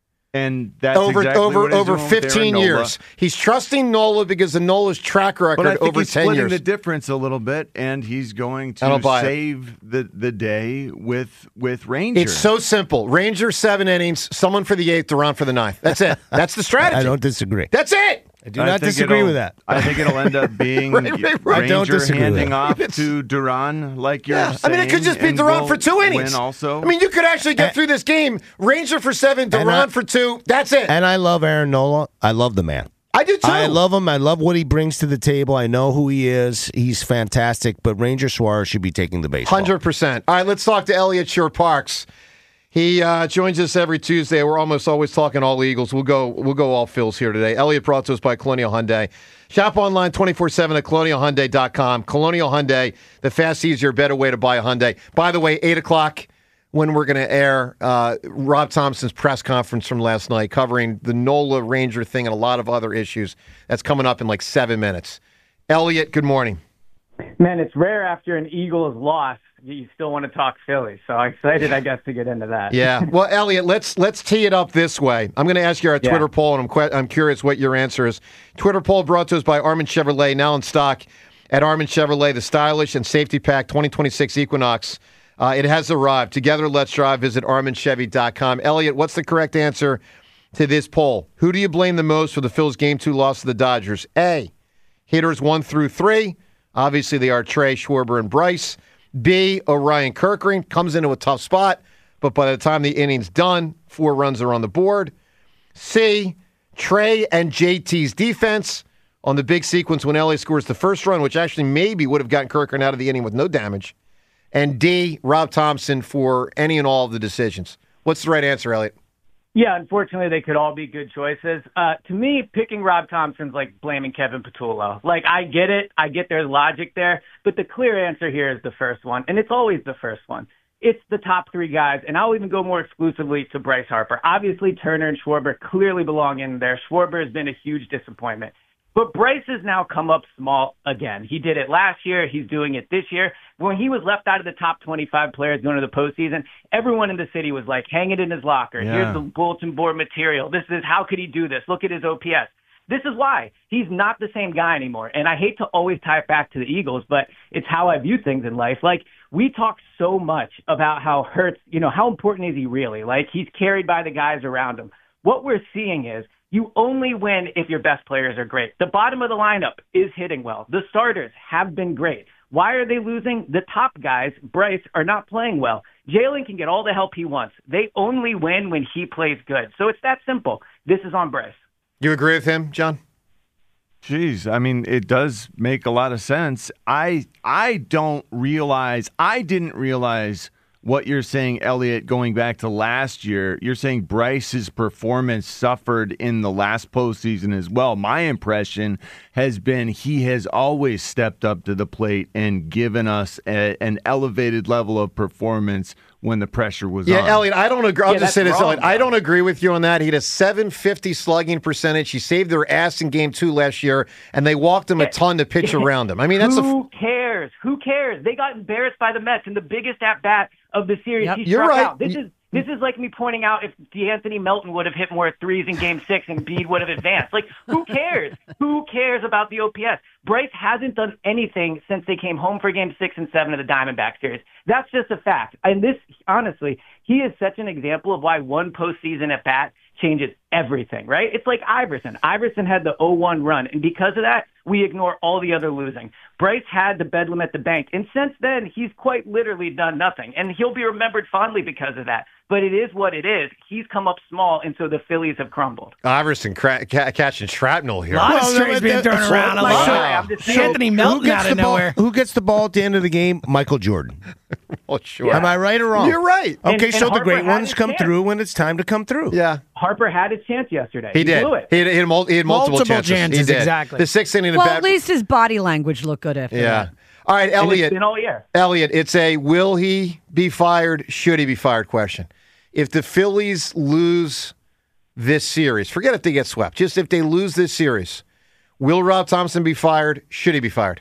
And that's over exactly what he's doing 15 years. He's trusting Nola because of Nola's track record but I think over he's 10 splitting years. the difference a little bit, and he's going to save the day with Ranger. It's so simple. Ranger 7 innings, someone for the 8th, Duran for the 9th. That's it. That's the strategy. I don't disagree. That's it. I do not disagree with that. I think it'll end up being Ranger handing off to Duran, like you're saying. I mean, it could just be Duran for 2 innings. Win also. I mean, you could actually get through this game. Ranger for 7, Duran for 2. That's it. And I love Aaron Nola. I love the man. I do too. I love him. I love what he brings to the table. I know who he is. He's fantastic. But Ranger Suarez should be taking the baseball. 100%. All right, let's talk to Elliot Shore-Parks. He joins us every Tuesday. We're almost always talking all Eagles. We'll go all Phils here today. Elliot brought to us by Colonial Hyundai. Shop online 24/7 at colonialhyundai.com. Colonial Hyundai, the fast, easier, better way to buy a Hyundai. By the way, 8 o'clock when we're going to air Rob Thompson's press conference from last night covering the Nola Ranger thing and a lot of other issues. That's coming up in like 7 minutes. Elliot, good morning. Man, it's rare after an Eagles loss you still want to talk Philly. So I'm excited, I guess, to get into that. Yeah. Well, Elliot, let's tee it up this way. I'm going to ask you our Twitter poll, and I'm curious what your answer is. Twitter poll brought to us by Armin Chevrolet, now in stock at Armin Chevrolet, the stylish and safety pack 2026 Equinox. It has arrived. Together, let's drive. Visit ArminChevy.com. Elliot, what's the correct answer to this poll? Who do you blame the most for the Phils' Game 2 loss to the Dodgers? A, hitters 1 through 3. Obviously, they are Trey, Schwarber, and Bryce. B, Orion Kerkering comes into a tough spot, but by the time the inning's done, 4 runs are on the board. C, Trey and JT's defense on the big sequence when LA scores the first run, which actually maybe would have gotten Kerkering out of the inning with no damage. And D, Rob Thompson for any and all of the decisions. What's the right answer, Elliot? Yeah, unfortunately, they could all be good choices. To me, picking Rob Thompson's like blaming Kevin Patullo. Like, I get it. I get there's logic there. But the clear answer here is the first one, and it's always the first one. It's the top 3 guys, and I'll even go more exclusively to Bryce Harper. Obviously, Turner and Schwarber clearly belong in there. Schwarber has been a huge disappointment. But Bryce has now come up small again. He did it last year. He's doing it this year. When he was left out of the top 25 players going to the postseason, everyone in the city was like, hang it in his locker. Yeah. Here's the bulletin board material. This is how could he do this? Look at his OPS. This is why. He's not the same guy anymore. And I hate to always tie it back to the Eagles, but it's how I view things in life. Like, we talk so much about how Hurts, how important is he really? Like, he's carried by the guys around him. What we're seeing is you only win if your best players are great. The bottom of the lineup is hitting well. The starters have been great. Why are they losing? The top guys, Bryce, are not playing well. Jalen can get all the help he wants. They only win when he plays good. So it's that simple. This is on Bryce. You agree with him, John? Jeez, I mean, it does make a lot of sense. I didn't realize what you're saying, Elliot, going back to last year. You're saying Bryce's performance suffered in the last postseason as well. My impression has been he has always stepped up to the plate and given us an elevated level of performance when the pressure was on. Yeah, Elliot, I don't agree. I'll just say this, Elliot. I don't agree with you on that. He had a .750 slugging percentage. He saved their ass in Game 2 last year, and they walked him a ton to pitch around him. I mean, that's Who cares? Who cares? They got embarrassed by the Mets in the biggest at-bat of the series. Yep, He you're struck right. out. This is like me pointing out if DeAnthony Melton would have hit more threes in Game 6 and Bede would have advanced. Like, who cares? Who cares about the OPS? Bryce hasn't done anything since they came home for Game 6 and 7 of the Diamondback series. That's just a fact. And this, honestly, he is such an example of why one postseason at bat changes everything, right? It's like Iverson. Iverson had the 0-1 run, and because of that, we ignore all the other losing. Bryce had the bedlam at the bank, and since then, he's quite literally done nothing, and he'll be remembered fondly because of that. But it is what it is. He's come up small, and so the Phillies have crumbled. Iverson catching shrapnel here. A lot of strings being thrown around. A lot. Anthony Melton out of nowhere. Who gets the ball at the end of the game? Michael Jordan. Well, sure. Am I right or wrong? You're right. Okay, And so the Harper great had ones his come chance. through when it's time to come through. Yeah. Harper had his chance yesterday. He did. Blew it. He had multiple chances. He did. Exactly. The sixth inning. Well, at least his body language looked good after that. All right, Elliot. It's been all year. Elliot, it's a will he be fired, should he be fired question. If the Phillies lose this series, forget if they get swept, just if they lose this series, will Rob Thompson be fired, should he be fired?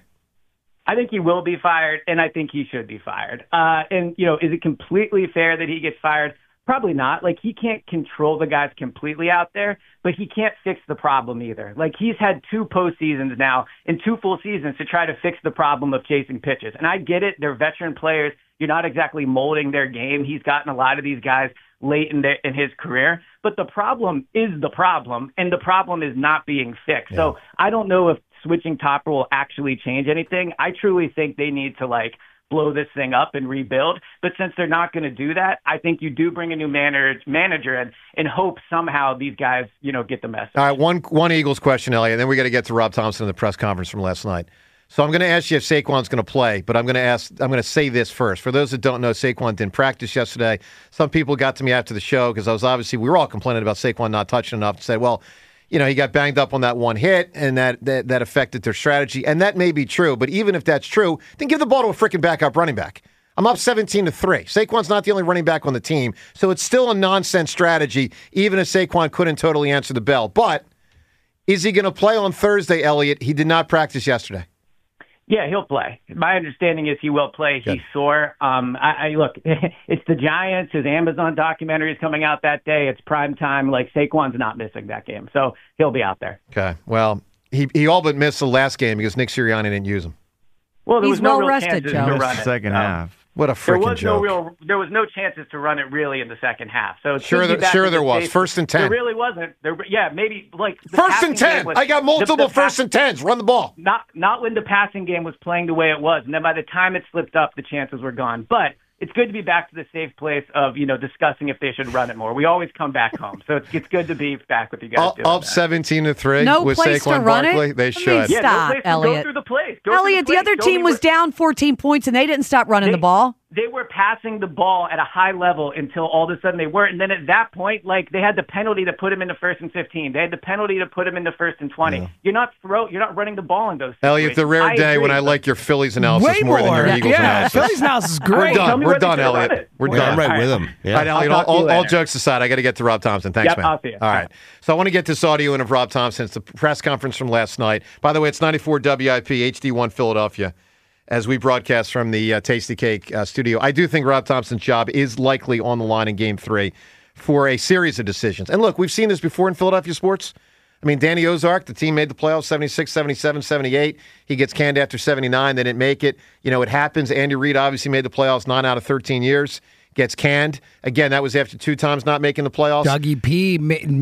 I think he will be fired, and I think he should be fired. And, is it completely fair that he gets fired? Probably not. Like, he can't control the guys completely out there, but he can't fix the problem either. Like, he's had 2 postseasons now and 2 full seasons to try to fix the problem of chasing pitches. And I get it. They're veteran players. You're not exactly molding their game. He's gotten a lot of these guys late in his career. But the problem is the problem, and the problem is not being fixed. Yeah. So I don't know if switching Topper will actually change anything. I truly think they need to, blow this thing up and rebuild. But since they're not going to do that, I think you do bring a new manager in and hope somehow these guys, get the message. All right, one Eagles question, Elliot, and then we got to get to Rob Thompson in the press conference from last night. So I'm going to ask you if Saquon's going to play, but I'm going to say this first. For those that don't know, Saquon didn't practice yesterday. Some people got to me after the show because we were all complaining about Saquon not touching enough and said, well, he got banged up on that one hit, and that affected their strategy. And that may be true, but even if that's true, then give the ball to a freaking backup running back. I'm up 17-3. Saquon's not the only running back on the team, so it's still a nonsense strategy, even if Saquon couldn't totally answer the bell. But is he going to play on Thursday, Elliot? He did not practice yesterday. Yeah, he'll play. My understanding is he will play. He's sore. Look, it's the Giants. His Amazon documentary is coming out that day. It's prime time. Saquon's not missing that game, so he'll be out there. Okay. Well, he all but missed the last game because Nick Sirianni didn't use him. Well, there He's was no well real rested, chances Joe. to run it. Second half. What a freaking joke. There was no chances to run it really in the second half. So sure there was. First and 10. There really wasn't. Maybe first and 10. I got multiple first and 10s. Run the ball. Not when the passing game was playing the way it was, and then by the time it slipped up, the chances were gone. But it's good to be back to the safe place of discussing if they should run it more. We always come back home, so it's good to be back with you guys. Up 17-3 no with place Saquon to run Barkley. it? They should. Yeah, Stop, no place Elliot. Go through the plays. Elliot, the other team was down 14 points, and they didn't stop running the ball. They were passing the ball at a high level until all of a sudden they weren't. And then at that point, they had the penalty to put him in the 1st and 15. They had the penalty to put him in the 1st and 20. Yeah. You're not running the ball in those situations. Elliot, the rare day when I like your Phillies analysis more than your Eagles analysis. Phillies analysis is great. We're done, Elliot. We're done. I'm right with him. Yeah. All right, Elliot, all jokes aside, I got to get to Rob Thompson. Thanks, man. I'll see you. All right. So I want to get this audio in of Rob Thompson. It's the press conference from last night. By the way, it's 94 WIP, HD1 Philadelphia, as we broadcast from the Tasty Cake studio. I do think Rob Thompson's job is likely on the line in Game 3 for a series of decisions. And look, we've seen this before in Philadelphia sports. I mean, Danny Ozark, the team made the playoffs 76, 77, 78. He gets canned after 79. They didn't make it. It happens. Andy Reid obviously made the playoffs 9 out of 13 years. Gets canned. Again, that was after 2 times not making the playoffs. Dougie P.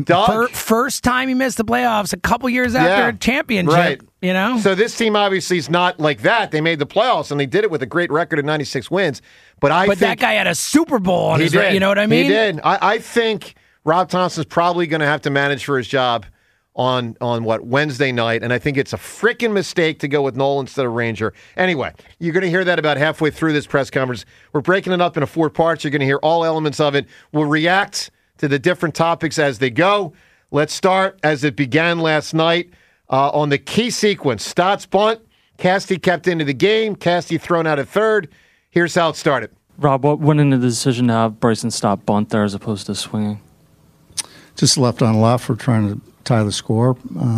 First time he missed the playoffs a couple years after a championship. Right. So this team obviously is not like that. They made the playoffs, and they did it with a great record of 96 wins. But think that guy had a Super Bowl on his record. You know what I mean? He did. I think Rob Thompson's probably going to have to manage for his job on Wednesday night, and I think it's a freaking mistake to go with Noel instead of Ranger. Anyway, you're going to hear that about halfway through this press conference. We're breaking it up into 4 parts. You're going to hear all elements of it. We'll react to the different topics as they go. Let's start as it began last night on the key sequence. Stott's bunt. Casty kept into the game. Casty thrown out at third. Here's how it started. Rob, what went into the decision to have Bryson Stott bunt there as opposed to swinging? Just left on left. We're trying to tie the score.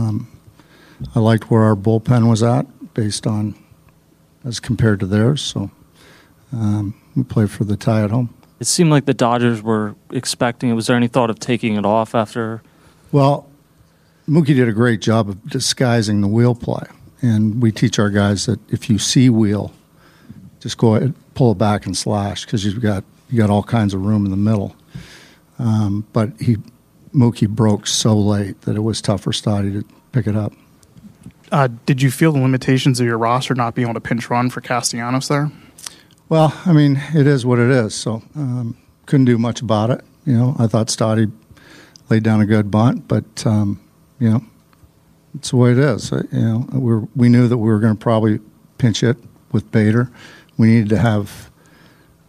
I liked where our bullpen was at based on as compared to theirs. So we played for the tie at home. It seemed like the Dodgers were expecting it. Was there any thought of taking it off after? Well, Mookie did a great job of disguising the wheel play. And we teach our guys that if you see wheel, just go ahead, pull it back and slash because you got all kinds of room in the middle. But Mookie broke so late that it was tough for Stotty to pick it up. Did you feel the limitations of your roster not being able to pinch run for Castellanos there? Well, I mean, it is what it is. So couldn't do much about it. I thought Stotty laid down a good bunt, but it's the way it is. We knew that we were going to probably pinch it with Bader. We needed to have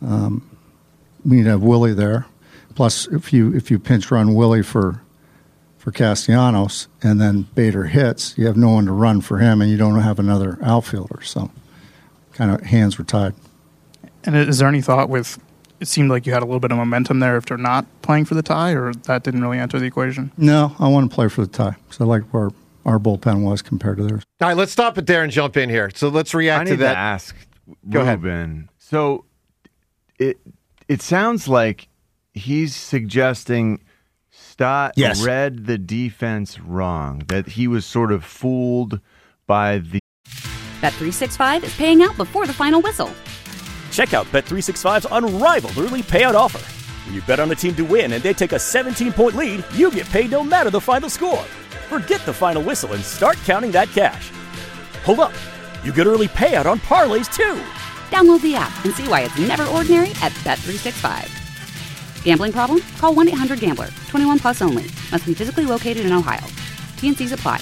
Willie there. Plus, if you pinch run Willie for for Castellanos, and then Bader hits, you have no one to run for him, and you don't have another outfielder. So kind of hands were tied. And is there any thought with, it seemed like you had a little bit of momentum there after not playing for the tie, or that didn't really enter the equation? No, I want to play for the tie. So I like where our bullpen was compared to theirs. All right, let's stop it there and jump in here. So let's react to that. To ask Go Ruben. ahead. So it sounds like he's suggesting Stott read the defense wrong, that he was sort of fooled by the... Bet365 is paying out before the final whistle. Check out Bet365's unrivaled early payout offer. When you bet on a team to win and they take a 17-point lead, you get paid no matter the final score. Forget the final whistle and start counting that cash. Hold up. You get early payout on parlays, too. Download the app and see why it's never ordinary at Bet365. Gambling problem? Call 1-800-GAMBLER. 21 plus only. Must be physically located in Ohio. T&Cs apply.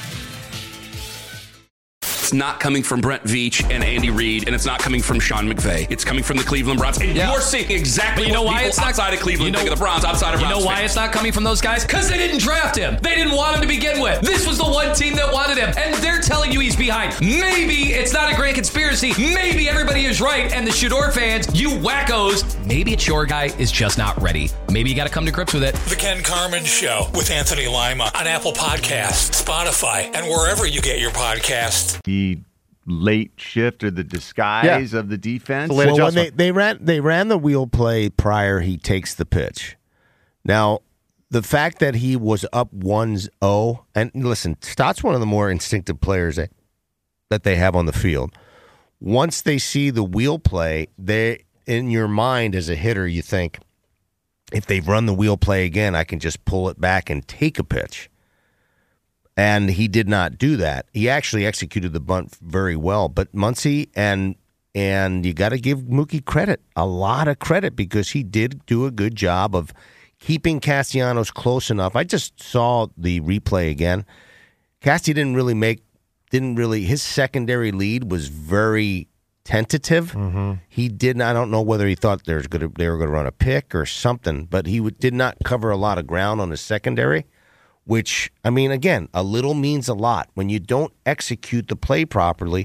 It's not coming from Brent Veach and Andy Reid, and it's not coming from Sean McVay. It's coming from the Cleveland Browns. And you're seeing exactly you know what why people it's not outside of Cleveland think of the Browns, outside of Browns You know why fans. it's not coming from those guys? Because they didn't draft him. They didn't want him to begin with. This was the one team that wanted him, and they're telling you he's behind. Maybe it's not a grand conspiracy. Maybe everybody is right, and the Shador fans, you wackos, maybe it's your guy is just not ready. Maybe you got to come to grips with it. The Ken Carmen Show with Anthony Lima on Apple Podcasts, Spotify, and wherever you get your podcasts. The late shift or the disguise of the defense. Well, when they ran the wheel play prior, he takes the pitch. Now, the fact that he was up 1-0, and listen, Stott's one of the more instinctive players that they have on the field. Once they see the wheel play, they in your mind as a hitter, you think, if they've run the wheel play again, I can just pull it back and take a pitch. And he did not do that. He actually executed the bunt very well. But Muncy, and you got to give Mookie credit, a lot of credit, because he did do a good job of keeping Castellanos close enough. I just saw the replay again. Casti didn't really, his secondary lead was very tentative. Mm-hmm. He didn't, I don't know whether he thought they were going to run a pick or something, but he did not cover a lot of ground on his secondary. Which, I mean, again, a little means a lot. When you don't execute the play properly,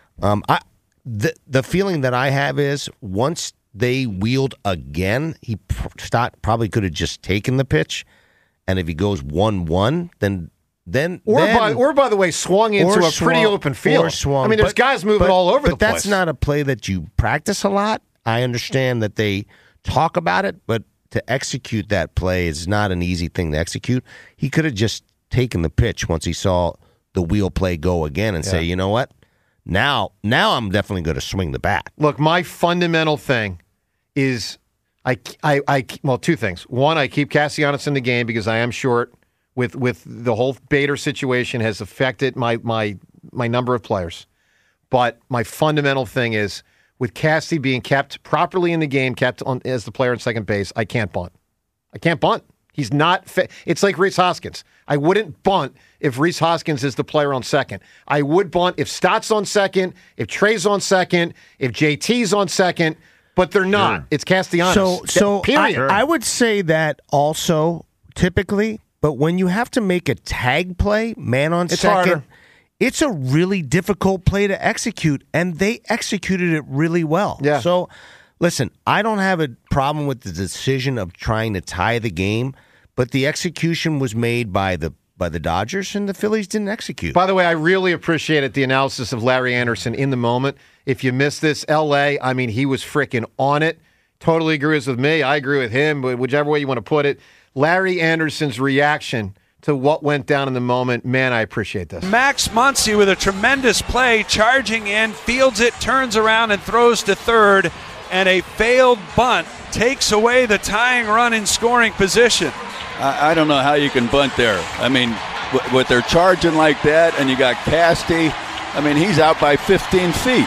the feeling that I have is once they wheeled again, Stott probably could have just taken the pitch, and if he goes 1-1, then by the way, swung into a pretty open field. I mean, there's guys moving all over the place. But that's not a play that you practice a lot. I understand that they talk about it, but to execute that play is not an easy thing to execute. He could have just taken the pitch once he saw the wheel play go again and say, you know what? Now I'm definitely going to swing the bat. Look, my fundamental thing is well, two things. One, I keep Castellanos in the game because I am short with the whole Bader situation has affected my number of players. But my fundamental thing is, with Casty being kept properly in the game, kept on as the player in second base, I can't bunt. He's not it's like Rhys Hoskins. I wouldn't bunt if Rhys Hoskins is the player on second. I would bunt if Stott's on second, if Trey's on second, if JT's on second, but they're not. Sure. It's Castellanos. So period. I would say that also typically, but when you have to make a tag play, man on second, harder. It's a really difficult play to execute, and they executed it really well. Yeah. So, listen, I don't have a problem with the decision of trying to tie the game, but the execution was made by the Dodgers, and the Phillies didn't execute. By the way, I really appreciated the analysis of Larry Anderson in the moment. If you missed this, L.A., I mean, he was freaking on it. Totally agrees with me. I agree with him, but whichever way you want to put it. Larry Anderson's reaction to what went down in the moment, man, I appreciate this. Max Muncy with a tremendous play, charging in, fields it, turns around and throws to third, and a failed bunt takes away the tying run in scoring position. I don't know how you can bunt there. I mean, with their charging like that, and you got Casty, I mean, he's out by 15 feet.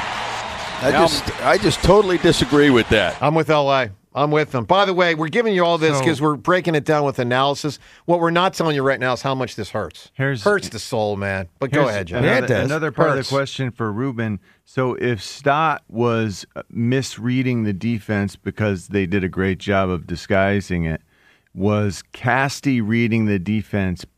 I just totally disagree with that. I'm with L.A. I'm with them. By the way, we're giving you all this because we're breaking it down with analysis. What we're not telling you right now is how much this hurts. Hurts the soul, man. But go ahead, John. Another part of the question for Ruben. So if Stott was misreading the defense because they did a great job of disguising it, was Casty reading the defense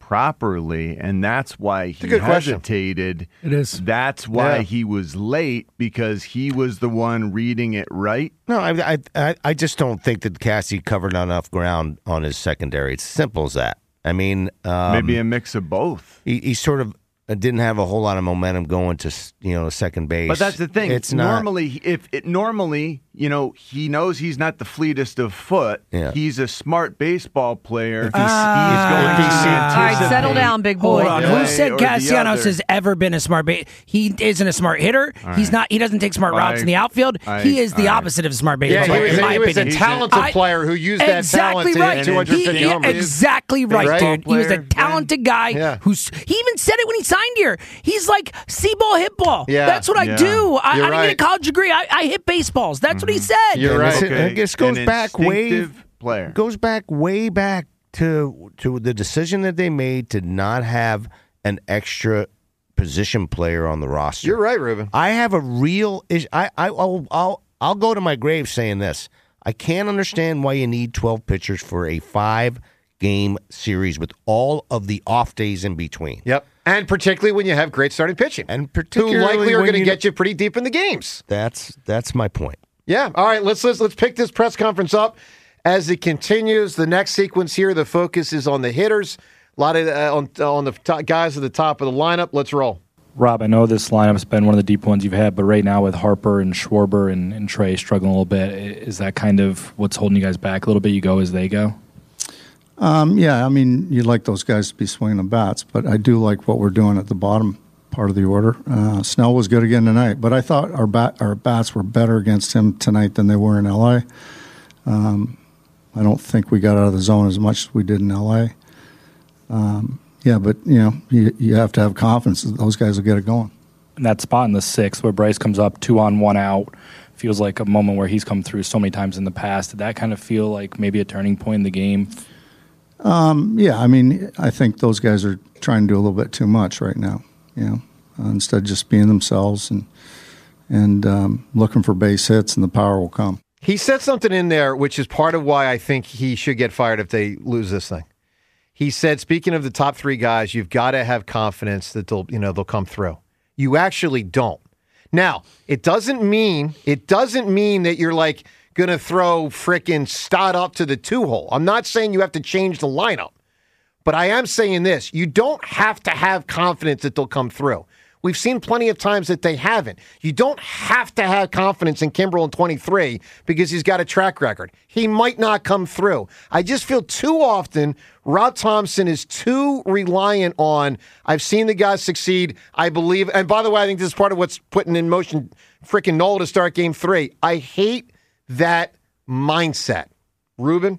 properly, and that's why he good question. hesitated. It is. That's why Yeah. he was late, because he was the one reading it right. No, I just don't think that Cassie covered enough ground on his secondary. It's simple as that. I mean, Maybe a mix of both. he sort of didn't have a whole lot of momentum going to second base. But that's the thing. It's not normally, he knows he's not the fleetest of foot. Yeah. He's a smart baseball player. He's going to All right, settle down, big boy. Hold on. Who said Castellanos has ever been a smart base? He isn't a smart hitter. He's not. He doesn't take smart routes in the outfield. He is the opposite of a smart baseball player. He was a talented player who used that talent to hit 250 homers. Exactly right, dude. He was a talented guy he even said it when he signed here. He's like, see ball, hit ball. Yeah. That's what I do. I didn't get a college degree. I hit baseballs. That's what he said. You're right. This goes back way player. Goes back way back to the decision that they made to not have an extra position player on the roster. You're right, Ruben. I have a real issue. I'll go to my grave saying this. I can't understand why you need 12 pitchers for a 5-game series with all of the off days in between. Yep. And particularly when you have great starting pitching. And who particularly likely are when going to get you pretty deep in the games. That's my point. Yeah. All right. Let's pick this press conference up as it continues. The next sequence here, the focus is on the hitters. A lot of on the guys at the top of the lineup. Let's roll. Rob, I know this lineup's been one of the deep ones you've had, but right now with Harper and Schwarber and Trey struggling a little bit, is that kind of what's holding you guys back a little bit? You go as they go? Yeah, I mean, you'd like those guys to be swinging the bats, but I do like what we're doing at the bottom part of the order. Snell was good again tonight, but I thought our bats were better against him tonight than they were in L.A. I don't think we got out of the zone as much as we did in L.A. Yeah, but, you have to have confidence that those guys will get it going. And that spot in the sixth where Bryce comes up 2 on 1 out feels like a moment where he's come through so many times in the past. Did that kind of feel like maybe a turning point in the game? Yeah, I mean, I think those guys are trying to do a little bit too much right now, instead of just being themselves and looking for base hits, and the power will come. He said something in there, which is part of why I think he should get fired if they lose this thing. He said, speaking of the top 3 guys, you've got to have confidence that they'll come through. You actually don't. Now, it doesn't mean that you're like going to throw frickin' Stott up to the 2-hole. I'm not saying you have to change the lineup, but I am saying this. You don't have to have confidence that they'll come through. We've seen plenty of times that they haven't. You don't have to have confidence in Kimbrel in 23 because he's got a track record. He might not come through. I just feel too often Rob Thompson is too reliant on, I've seen the guys succeed, I believe. And by the way, I think this is part of what's putting in motion frickin' Nola to start game 3. I hate that mindset. Ruben?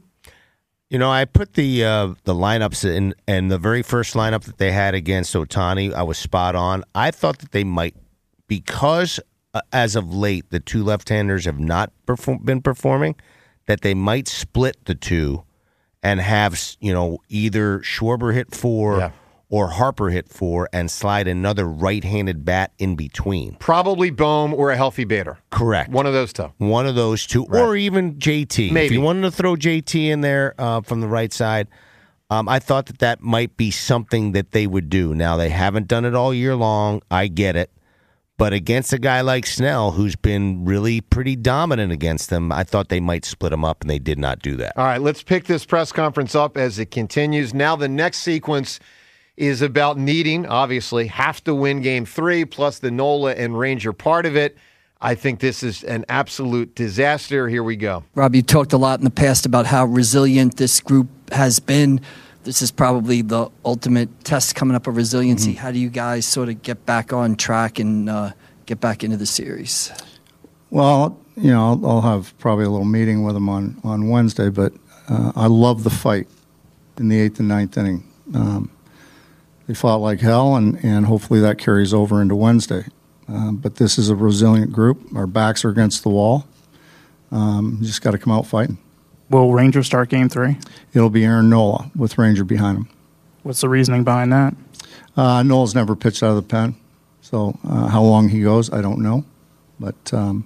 I put the lineups in, and the very first lineup that they had against Ohtani, I was spot on. I thought that they might, because as of late, the 2 left-handers have not been performing, that they might split the 2 and have, either Schwarber hit 4 or Harper hit 4 and slide another right-handed bat in between. Probably Bohm or a healthy Bader. Correct. One of those two. Right. Or even JT. Maybe. If you wanted to throw JT in there from the right side, I thought that might be something that they would do. Now, they haven't done it all year long. I get it. But against a guy like Snell, who's been really pretty dominant against them, I thought they might split him up, and they did not do that. All right, let's pick this press conference up as it continues. Now the next sequence is about needing, obviously, have to win game 3, plus the Nola and Ranger part of it. I think this is an absolute disaster. Here we go. Rob, you talked a lot in the past about how resilient this group has been. This is probably the ultimate test coming up of resiliency. How do you guys sort of get back on track and get back into the series? Well, I'll have probably a little meeting with them on Wednesday, but I love the fight in the 8th and 9th inning. They fought like hell, and hopefully that carries over into Wednesday. But this is a resilient group. Our backs are against the wall. You just got to come out fighting. Will Ranger start game 3? It'll be Aaron Nola with Ranger behind him. What's the reasoning behind that? Nola's never pitched out of the pen, so how long he goes, I don't know. But and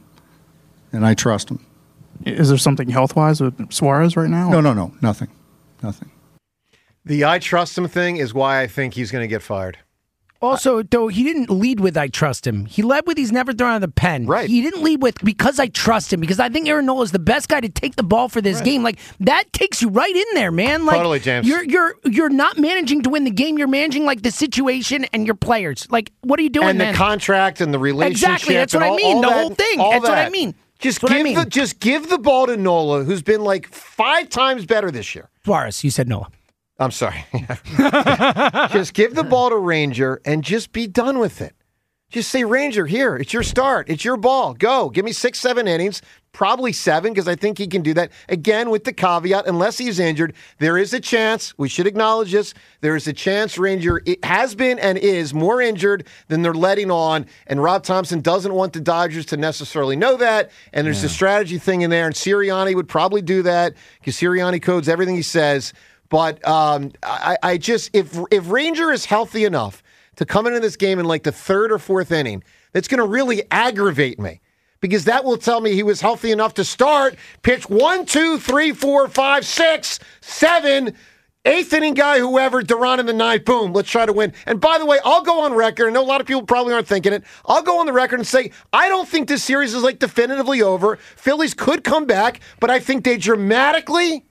I trust him. Is there something health-wise with Suarez right now? No, nothing. The I trust him thing is why I think he's going to get fired. Also, though, he didn't lead with I trust him. He led with he's never thrown out of the pen. Right. He didn't lead with because I trust him, because I think Aaron Nola is the best guy to take the ball for this game. Like, that takes you right in there, man. Like, totally, James. You're not managing to win the game. You're managing, like, the situation and your players. Like, what are you doing, and man? the contract and the relationship. Exactly. That's what and I mean. all The that, whole thing. all That's what I that. mean. Just give the ball to Nola, who's been like 5 times better this year. Suarez, you said Nola. I'm sorry. Just give the ball to Ranger and just be done with it. Just say, Ranger, here, it's your start. It's your ball. Go. Give me 6, 7 innings, probably 7, because I think he can do that. Again, with the caveat, unless he's injured, there is a chance, we should acknowledge this, there is a chance Ranger has been and is more injured than they're letting on, and Rob Thompson doesn't want the Dodgers to necessarily know that, and there's a strategy thing in there, and Sirianni would probably do that, because Sirianni codes everything he says. But I just, if Ranger is healthy enough to come into this game in like the 3rd or 4th inning, that's going to really aggravate me, because that will tell me he was healthy enough to start, pitch 1, 2, 3, 4, 5, 6, 7, 8th inning guy, whoever, Duran in the 9th, boom, let's try to win. And by the way, I'll go on record, I know a lot of people probably aren't thinking it, I'll go on the record and say, I don't think this series is like definitively over. Phillies could come back, but I think they dramatically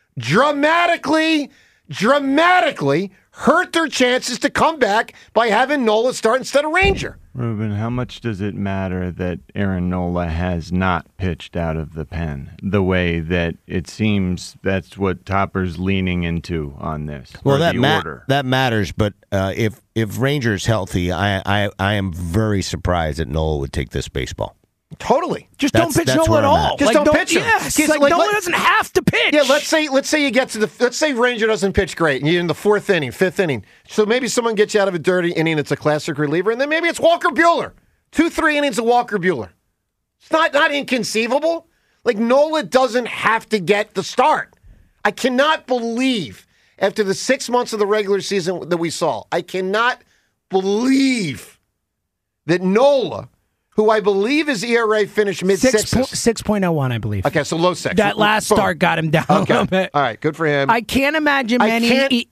hurt their chances to come back by having Nola start instead of Ranger. Ruben, how much does it matter that Aaron Nola has not pitched out of the pen the way that it seems that's what Topper's leaning into on this? Well, that matters, but if Ranger's healthy, I am very surprised that Nola would take this baseball. Totally. Just don't pitch Nola at all. Just don't pitch him. Yes, Nola doesn't have to pitch. Yeah, let's say you get to let's say Ranger doesn't pitch great, and you're in the 4th inning, 5th inning. So maybe someone gets you out of a dirty inning. It's a classic reliever, and then maybe it's Walker Buehler. 2, 3 innings of Walker Buehler. It's not inconceivable. Like, Nola doesn't have to get the start. I cannot believe after the 6 months of the regular season that we saw, I cannot believe that Nola, who I believe his ERA finished mid-6s. 6.01, I believe. Okay, so low 6. That last start got him down a little bit. All right, good for him. I can't imagine many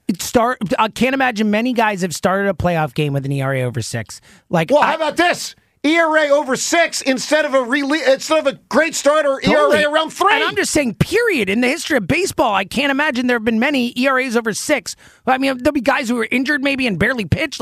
guys have started a playoff game with an ERA over 6. How about this? ERA over 6 instead of a great start or ERA around 3. And I'm just saying, period. In the history of baseball, I can't imagine there have been many ERAs over 6. I mean, there'll be guys who are injured maybe and barely pitch.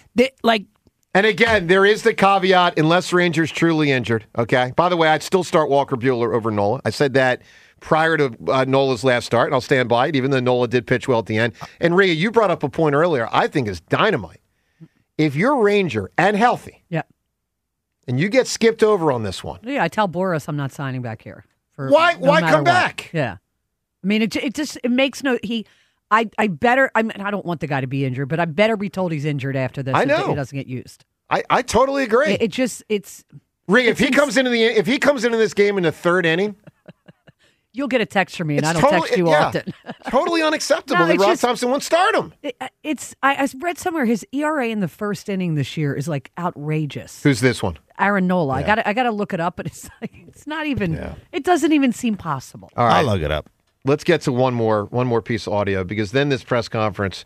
And again, there is the caveat, unless Ranger's truly injured, okay? By the way, I'd still start Walker Buehler over Nola. I said that prior to Nola's last start, and I'll stand by it, even though Nola did pitch well at the end. And, Rhea, you brought up a point earlier I think is dynamite. If you're Ranger and healthy, and you get skipped over on this one. Yeah, I tell Boris I'm not signing back here. Why come back? Yeah. I mean, it makes no... I don't want the guy to be injured, but I better be told he's injured after this. I know. He doesn't get used. I totally agree. Rhea, if he comes into this game in the 3rd inning, you'll get a text from me, and I don't text you often. Totally unacceptable that Rob Thompson won't start him. I read somewhere his ERA in the 1st inning this year is like outrageous. Who's this one? Aaron Nola. Yeah. I got to look it up, but it's not even. Yeah. It doesn't even seem possible. All right, I'll look it up. Let's get to one more piece of audio, because then this press conference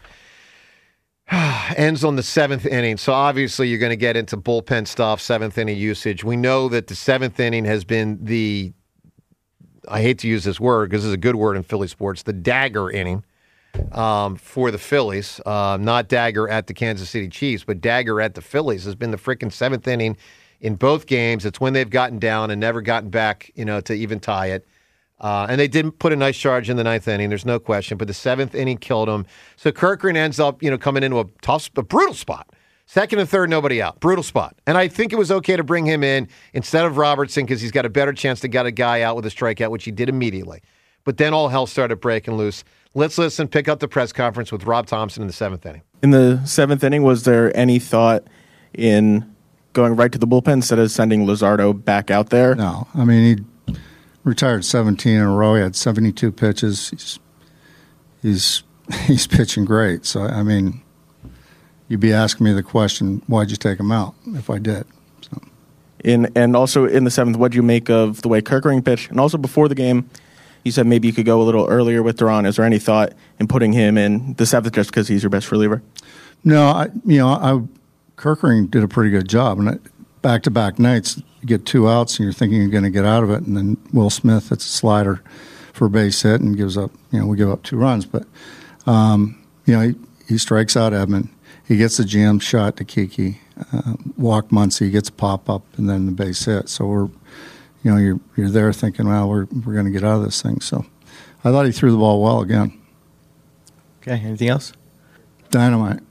ends on the 7th inning. So obviously you're going to get into bullpen stuff, 7th inning usage. We know that the 7th inning has been I hate to use this word because it's a good word in Philly sports, the dagger inning for the Phillies. Not dagger at the Kansas City Chiefs, but dagger at the Phillies has been the freaking 7th inning in both games. It's when they've gotten down and never gotten back, to even tie it. And they didn't put a nice charge in the 9th inning, there's no question, but the 7th inning killed him. So Kerkering ends up, coming into a brutal spot. 2nd and 3rd, nobody out. Brutal spot. And I think it was okay to bring him in instead of Robertson because he's got a better chance to get a guy out with a strikeout, which he did immediately. But then all hell started breaking loose. Let's listen, pick up the press conference with Rob Thompson in the 7th inning. In the 7th inning, was there any thought in going right to the bullpen instead of sending Luzardo back out there? No. I mean, he retired 17 in a row. He had 72 pitches. He's pitching great. So, I mean, you'd be asking me the question, why'd you take him out if I did? So. And also in the 7th, what'd you make of the way Kerkering pitched? And also before the game, you said maybe you could go a little earlier with Duran. Is there any thought in putting him in the 7th just because he's your best reliever? No, Kerkering did a pretty good job. And back-to-back nights, you get 2 outs, and you're thinking you're going to get out of it. And then Will Smith, it's a slider for a base hit and gives up, we give up 2 runs. But, he strikes out Edman. He gets a jam shot to Kiki. Walk Muncy, gets a pop-up, and then the base hit. So you're there thinking, well, we're going to get out of this thing. So I thought he threw the ball well again. Okay, anything else? Dynamite.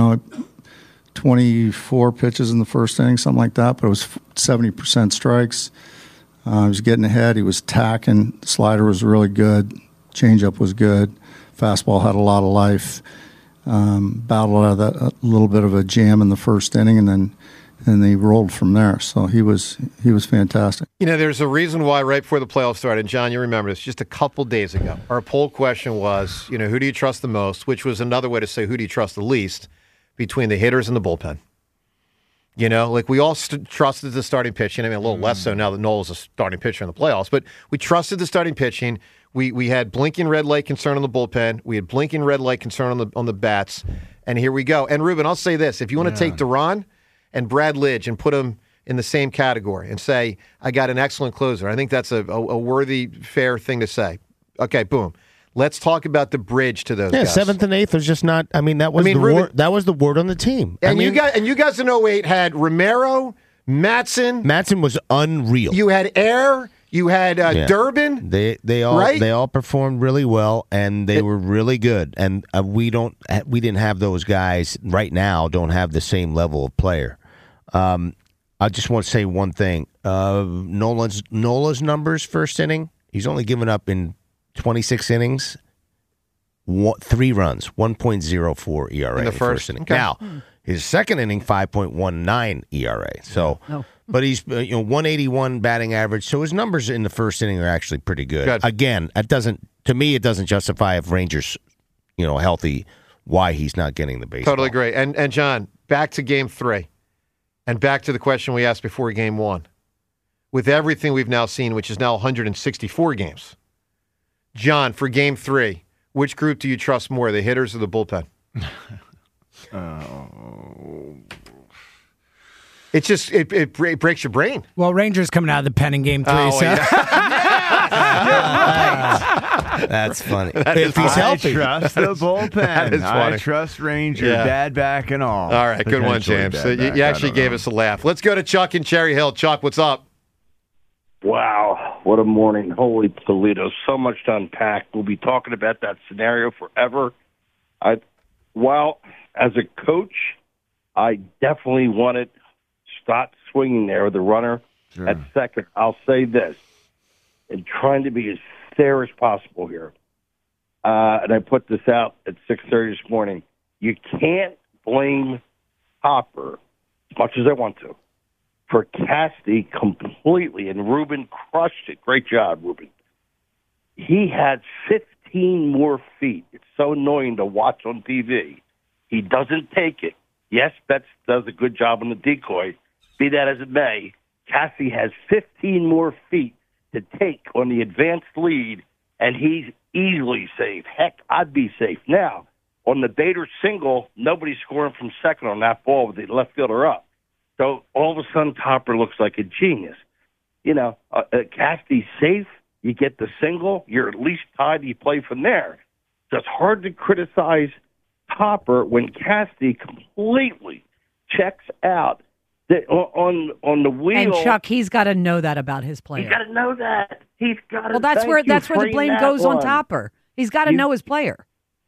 24 pitches in the first inning, something like that, but it was 70% strikes. He was getting ahead. He was tacking. The slider was really good. Changeup was good. Fastball had a lot of life. Battled out of that a little bit of a jam in the first inning, and then they rolled from there. So he was fantastic. There's a reason why right before the playoffs started, John, you remember this, just a couple days ago, our poll question was, who do you trust the most, which was another way to say who do you trust the least between the hitters and the bullpen. We all trusted the starting pitching. I mean, a little less so now that Nola's a starting pitcher in the playoffs, but we trusted the starting pitching. We had blinking red light concern on the bullpen. We had blinking red light concern on the bats. And here we go. And Ruben, I'll say this. If you want to take Duran and Brad Lidge and put them in the same category and say, I got an excellent closer, I think that's a worthy, fair thing to say. Okay, boom. Let's talk about the bridge to those guys. 7th and 8th was just not. I mean, that was that was the word on the team. And you guys in 08 had Romero, Matson. Matson was unreal. You had Air. You had Durbin. They all performed really well, and they were really good. And we didn't have those guys right now. Don't have the same level of player. I just want to say one thing. Nola's numbers first inning. He's only given up in 26 innings, 3 runs, 1.04 ERA in the first inning. Okay. Now, his second inning, 5.19 ERA. So, but he's 181 batting average. So his numbers in the first inning are actually pretty good. Again, it doesn't justify if Rangers, healthy, why he's not getting the baseball. Totally agree. And John, back to Game 3, and back to the question we asked before Game 1. With everything we've now seen, which is now 164 games. John, for Game 3, which group do you trust more, the hitters or the bullpen? It's just it breaks your brain. Well, Rangers coming out of the pen in Game 3. That's funny. If he's healthy, I trust the bullpen. That is funny. I trust Ranger, bad back and all. All right, good one, James. You actually gave us a laugh. Let's go to Chuck in Cherry Hill. Chuck, what's up? Wow, what a morning. Holy Toledo. So much to unpack. We'll be talking about that scenario forever. As a coach, I definitely wanted Stott swinging there with the runner at second. I'll say this, and trying to be as fair as possible here, and I put this out at 6:30 this morning, you can't blame Hopper, as much as I want to, for Cassidy completely, and Ruben crushed it. Great job, Ruben. He had 15 more feet. It's so annoying to watch on TV. He doesn't take it. Yes, Betts does a good job on the decoy. Be that as it may, Cassidy has 15 more feet to take on the advanced lead, and he's easily safe. Heck, I'd be safe. Now, on the Bader single, nobody's scoring from second on that ball with the left fielder up. So all of a sudden, Topper looks like a genius. Cassidy's safe. You get the single. You're at least tied. You play from there. So it's hard to criticize Topper when Cassidy completely checks out on the wheel. And Chuck, he's got to know that about his player. He's got to know that. He's got to. Well, that's where the blame goes on Topper. He's got to know his player.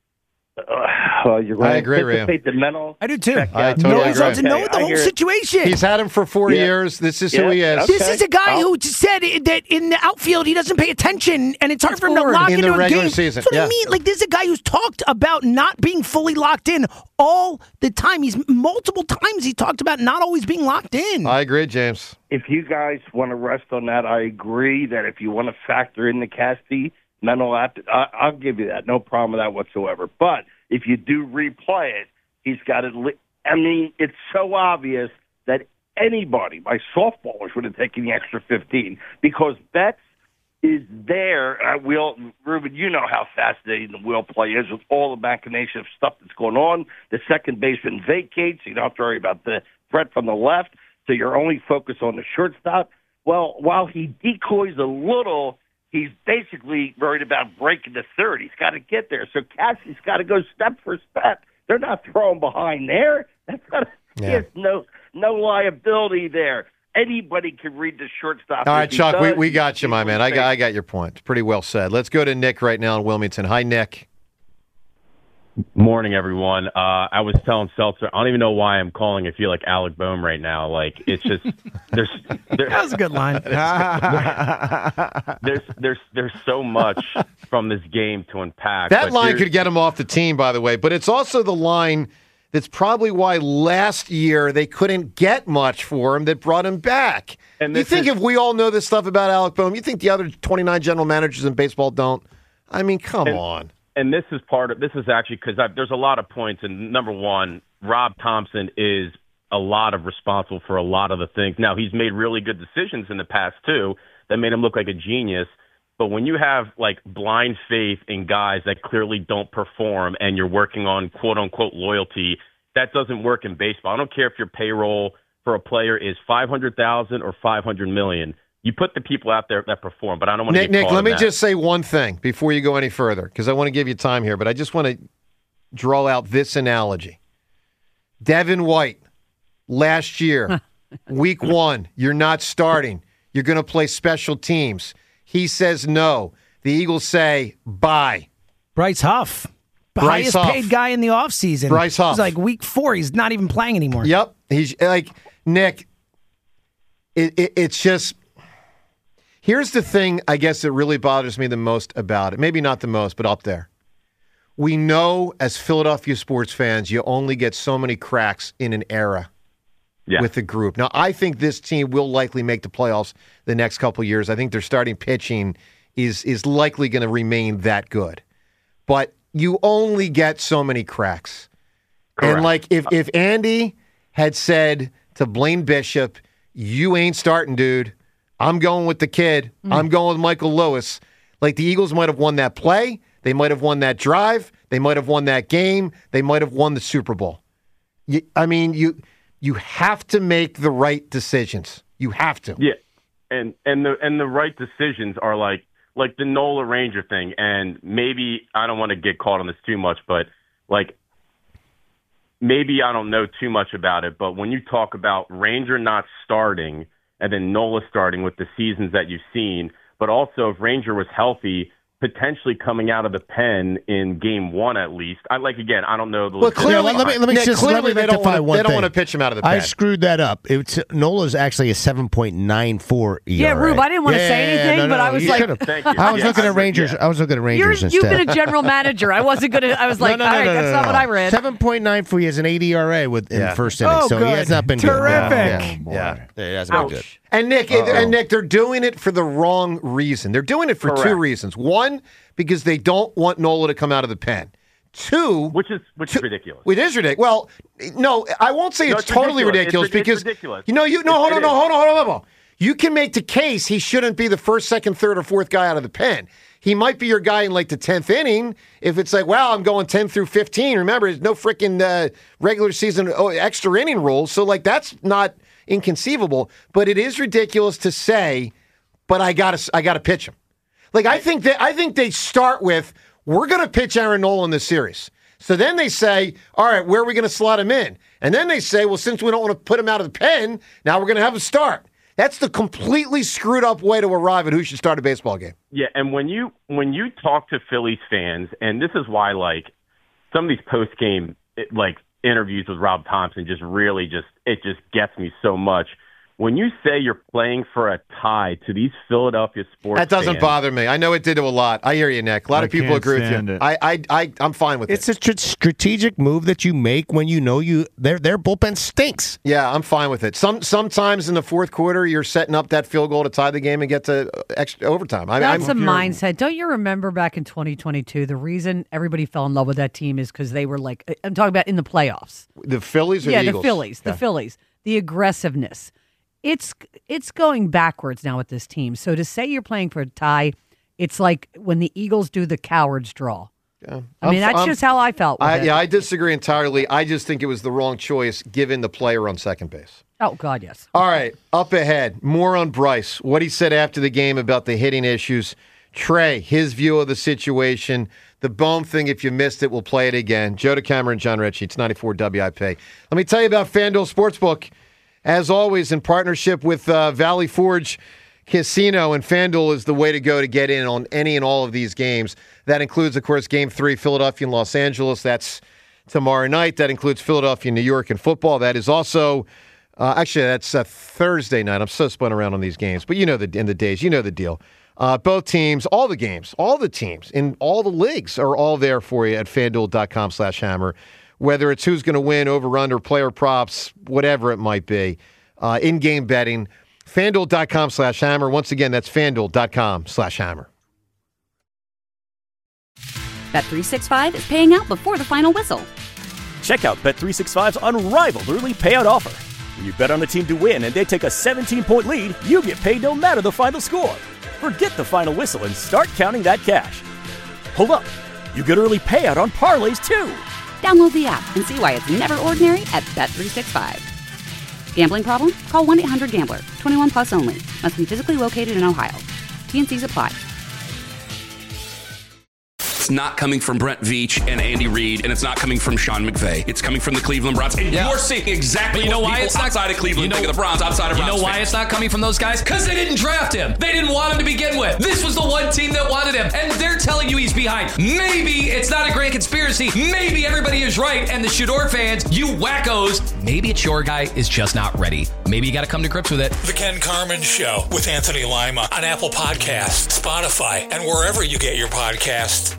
You're going I agree, to anticipate the mental. I do too. I totally agree. To know the whole situation. He's had him for 40 years. This is who he is. This is a guy who said that in the outfield he doesn't pay attention, and it's hard for him to lock into a game. Season. That's what I mean. Like, this is a guy who's talked about not being fully locked in all the time. Multiple times he talked about not always being locked in. I agree, James. If you guys want to rest on that, I agree that if you want to factor in the Cassidy mental I'll give you that. No problem with that whatsoever. But if you do replay it, he's got it. I mean, it's so obvious that anybody, my softballers, would have taken the extra 15 because Betts is there. Ruben, you know how fascinating the wheel play is with all the machination of stuff that's going on. The second baseman vacates. You don't have to worry about the threat from the left, so you're only focused on the shortstop. Well, while he decoys a little, he's basically worried about breaking the third. He's got to get there. So Cassie's got to go step for step. They're not throwing behind there. He has no liability there. Anybody can read the shortstop. All right, Chuck, we got you, my man. I got your point. Pretty well said. Let's go to Nick right now in Wilmington. Hi, Nick. Morning, everyone. I was telling Seltzer, I don't even know why I'm calling I feel like Alec Boehm right now. Like, it's just that was a good line. there's so much from this game to unpack. That line could get him off the team, by the way, but it's also the line that's probably why last year they couldn't get much for him that brought him back. And you think if we all know this stuff about Alec Boehm, you think the other 29 general managers in baseball don't? I mean, come on. And this is actually because there's a lot of points. And number one, Rob Thompson is a lot of responsible for a lot of the things. Now, he's made really good decisions in the past, too, that made him look like a genius. But when you have, like, blind faith in guys that clearly don't perform and you're working on quote-unquote loyalty, that doesn't work in baseball. I don't care if your payroll for a player is $500,000 or $500 million. You put the people out there that perform, but I don't want to Nick, let me just say one thing before you go any further, because I want to give you time here, but I just want to draw out this analogy. Devin White, last year, week 1, you're not starting. You're going to play special teams. He says no. The Eagles say bye. Bryce Huff. Bryce highest Huff. paid guy in the offseason. Bryce Huff. It's like week 4. He's not even playing anymore. Yep. He's like, Nick, it's just, here's the thing, I guess, that really bothers me the most about it. Maybe not the most, but up there. We know as Philadelphia sports fans, you only get so many cracks in an era with the group. Now, I think this team will likely make the playoffs the next couple of years. I think their starting pitching is likely going to remain that good. But you only get so many cracks. Correct. And like if Andy had said to Blaine Bishop, you ain't starting, dude. I'm going with the kid. I'm going with Michael Lewis. Like the Eagles might have won that play. They might have won that drive. They might have won that game. They might have won the Super Bowl. You have to make the right decisions. You have to. Yeah, and the right decisions are like the Nola Ranger thing. And maybe I don't want to get caught on this too much, but like maybe I don't know too much about it. But when you talk about Ranger not starting and then Nola starting with the seasons that you've seen, but also if Ranger was healthy, potentially coming out of the pen in game 1 at least. I don't know. Well, clearly, let me rectify one thing. They don't want to pitch him out of the pen. I screwed that up. Nola's actually a 7.94 ERA. Yeah, Rube, I didn't want to say anything, but I was like, I was looking at Rangers. I was looking at Rangers instead. You've been a general manager. I wasn't going to. I was like, all right, that's not what I read. 7.94. He has an 8 ERA in the first inning, so he has not been terrific. Good. Yeah, he hasn't been good. And Nick, they're doing it for the wrong reason. They're doing it for two reasons. One, because they don't want Nola to come out of the pen. Two, which is ridiculous. It is ridiculous. Well, no, I won't say it's totally ridiculous because ridiculous. Hold on. You can make the case he shouldn't be the first, second, third, or fourth guy out of the pen. He might be your guy in like the 10th inning if it's like, well, I'm going 10 through 15. Remember, there's no freaking regular season extra inning rules, so like that's not inconceivable. But it is ridiculous to say, but I gotta pitch him. Like I think they start with, we're going to pitch Aaron Nola in this series. So then they say, all right, where are we going to slot him in? And then they say, well, since we don't want to put him out of the pen, now we're going to have a start. That's the completely screwed up way to arrive at who should start a baseball game. Yeah, and when you talk to Phillies fans, and this is why like some of these post game interviews with Rob Thompson just gets me so much. When you say you're playing for a tie to these Philadelphia sports that doesn't fans, bother me. I know it did to a lot. I hear you, Nick. A lot of people agree with you. I'm fine with it. It's a strategic move that you make when you know their bullpen stinks. Yeah, I'm fine with it. Sometimes in the fourth quarter, you're setting up that field goal to tie the game and get to extra overtime. That's a mindset. Don't you remember back in 2022, the reason everybody fell in love with that team is because they were like, I'm talking about in the playoffs. The Phillies or the Eagles? The Phillies. The aggressiveness. It's going backwards now with this team. So to say you're playing for a tie, it's like when the Eagles do the coward's draw. Yeah. I mean, that's just how I felt with it. Yeah, I disagree entirely. I just think it was the wrong choice given the player on second base. Oh, God, yes. All right, up ahead, more on Bryce, what he said after the game about the hitting issues. Trey, his view of the situation. The Bohm thing, if you missed it, we'll play it again. Joe DeCamera and John Ritchie, it's 94 WIP. Let me tell you about FanDuel Sportsbook. As always, in partnership with Valley Forge Casino, and FanDuel is the way to go to get in on any and all of these games. That includes, of course, Game 3, Philadelphia and Los Angeles. That's tomorrow night. That includes Philadelphia and New York in football. That is also, that's Thursday night. I'm so spun around on these games. But you know in the days, you know the deal. Both teams, all the games, all the teams in all the leagues are all there for you at FanDuel.com/hammer. Whether it's who's going to win, over, under, player props, whatever it might be. In-game betting. FanDuel.com/hammer. Once again, that's FanDuel.com/hammer. Bet365 is paying out before the final whistle. Check out Bet365's unrivaled early payout offer. When you bet on a team to win and they take a 17-point lead, you get paid no matter the final score. Forget the final whistle and start counting that cash. Hold up. You get early payout on parlays, too. Download the app and see why it's never ordinary at Bet365. Gambling problem? Call 1-800-GAMBLER. 21 plus only. Must be physically located in Ohio. T&Cs apply. It's not coming from Brent Veach and Andy Reid, and it's not coming from Sean McVay. It's coming from the Cleveland Browns. And you're seeing exactly what people outside of Cleveland think of the Browns, outside of Browns. You know why fans. it's not coming from those guys? Because they didn't draft him. They didn't want him to begin with. This was the one team that wanted him, and they're telling you he's behind. Maybe it's not a grand conspiracy. Maybe everybody is right, and the Shador fans, you wackos, maybe it's your guy is just not ready. Maybe you got to come to grips with it. The Ken Carman Show with Anthony Lima on Apple Podcasts, Spotify, and wherever you get your podcasts.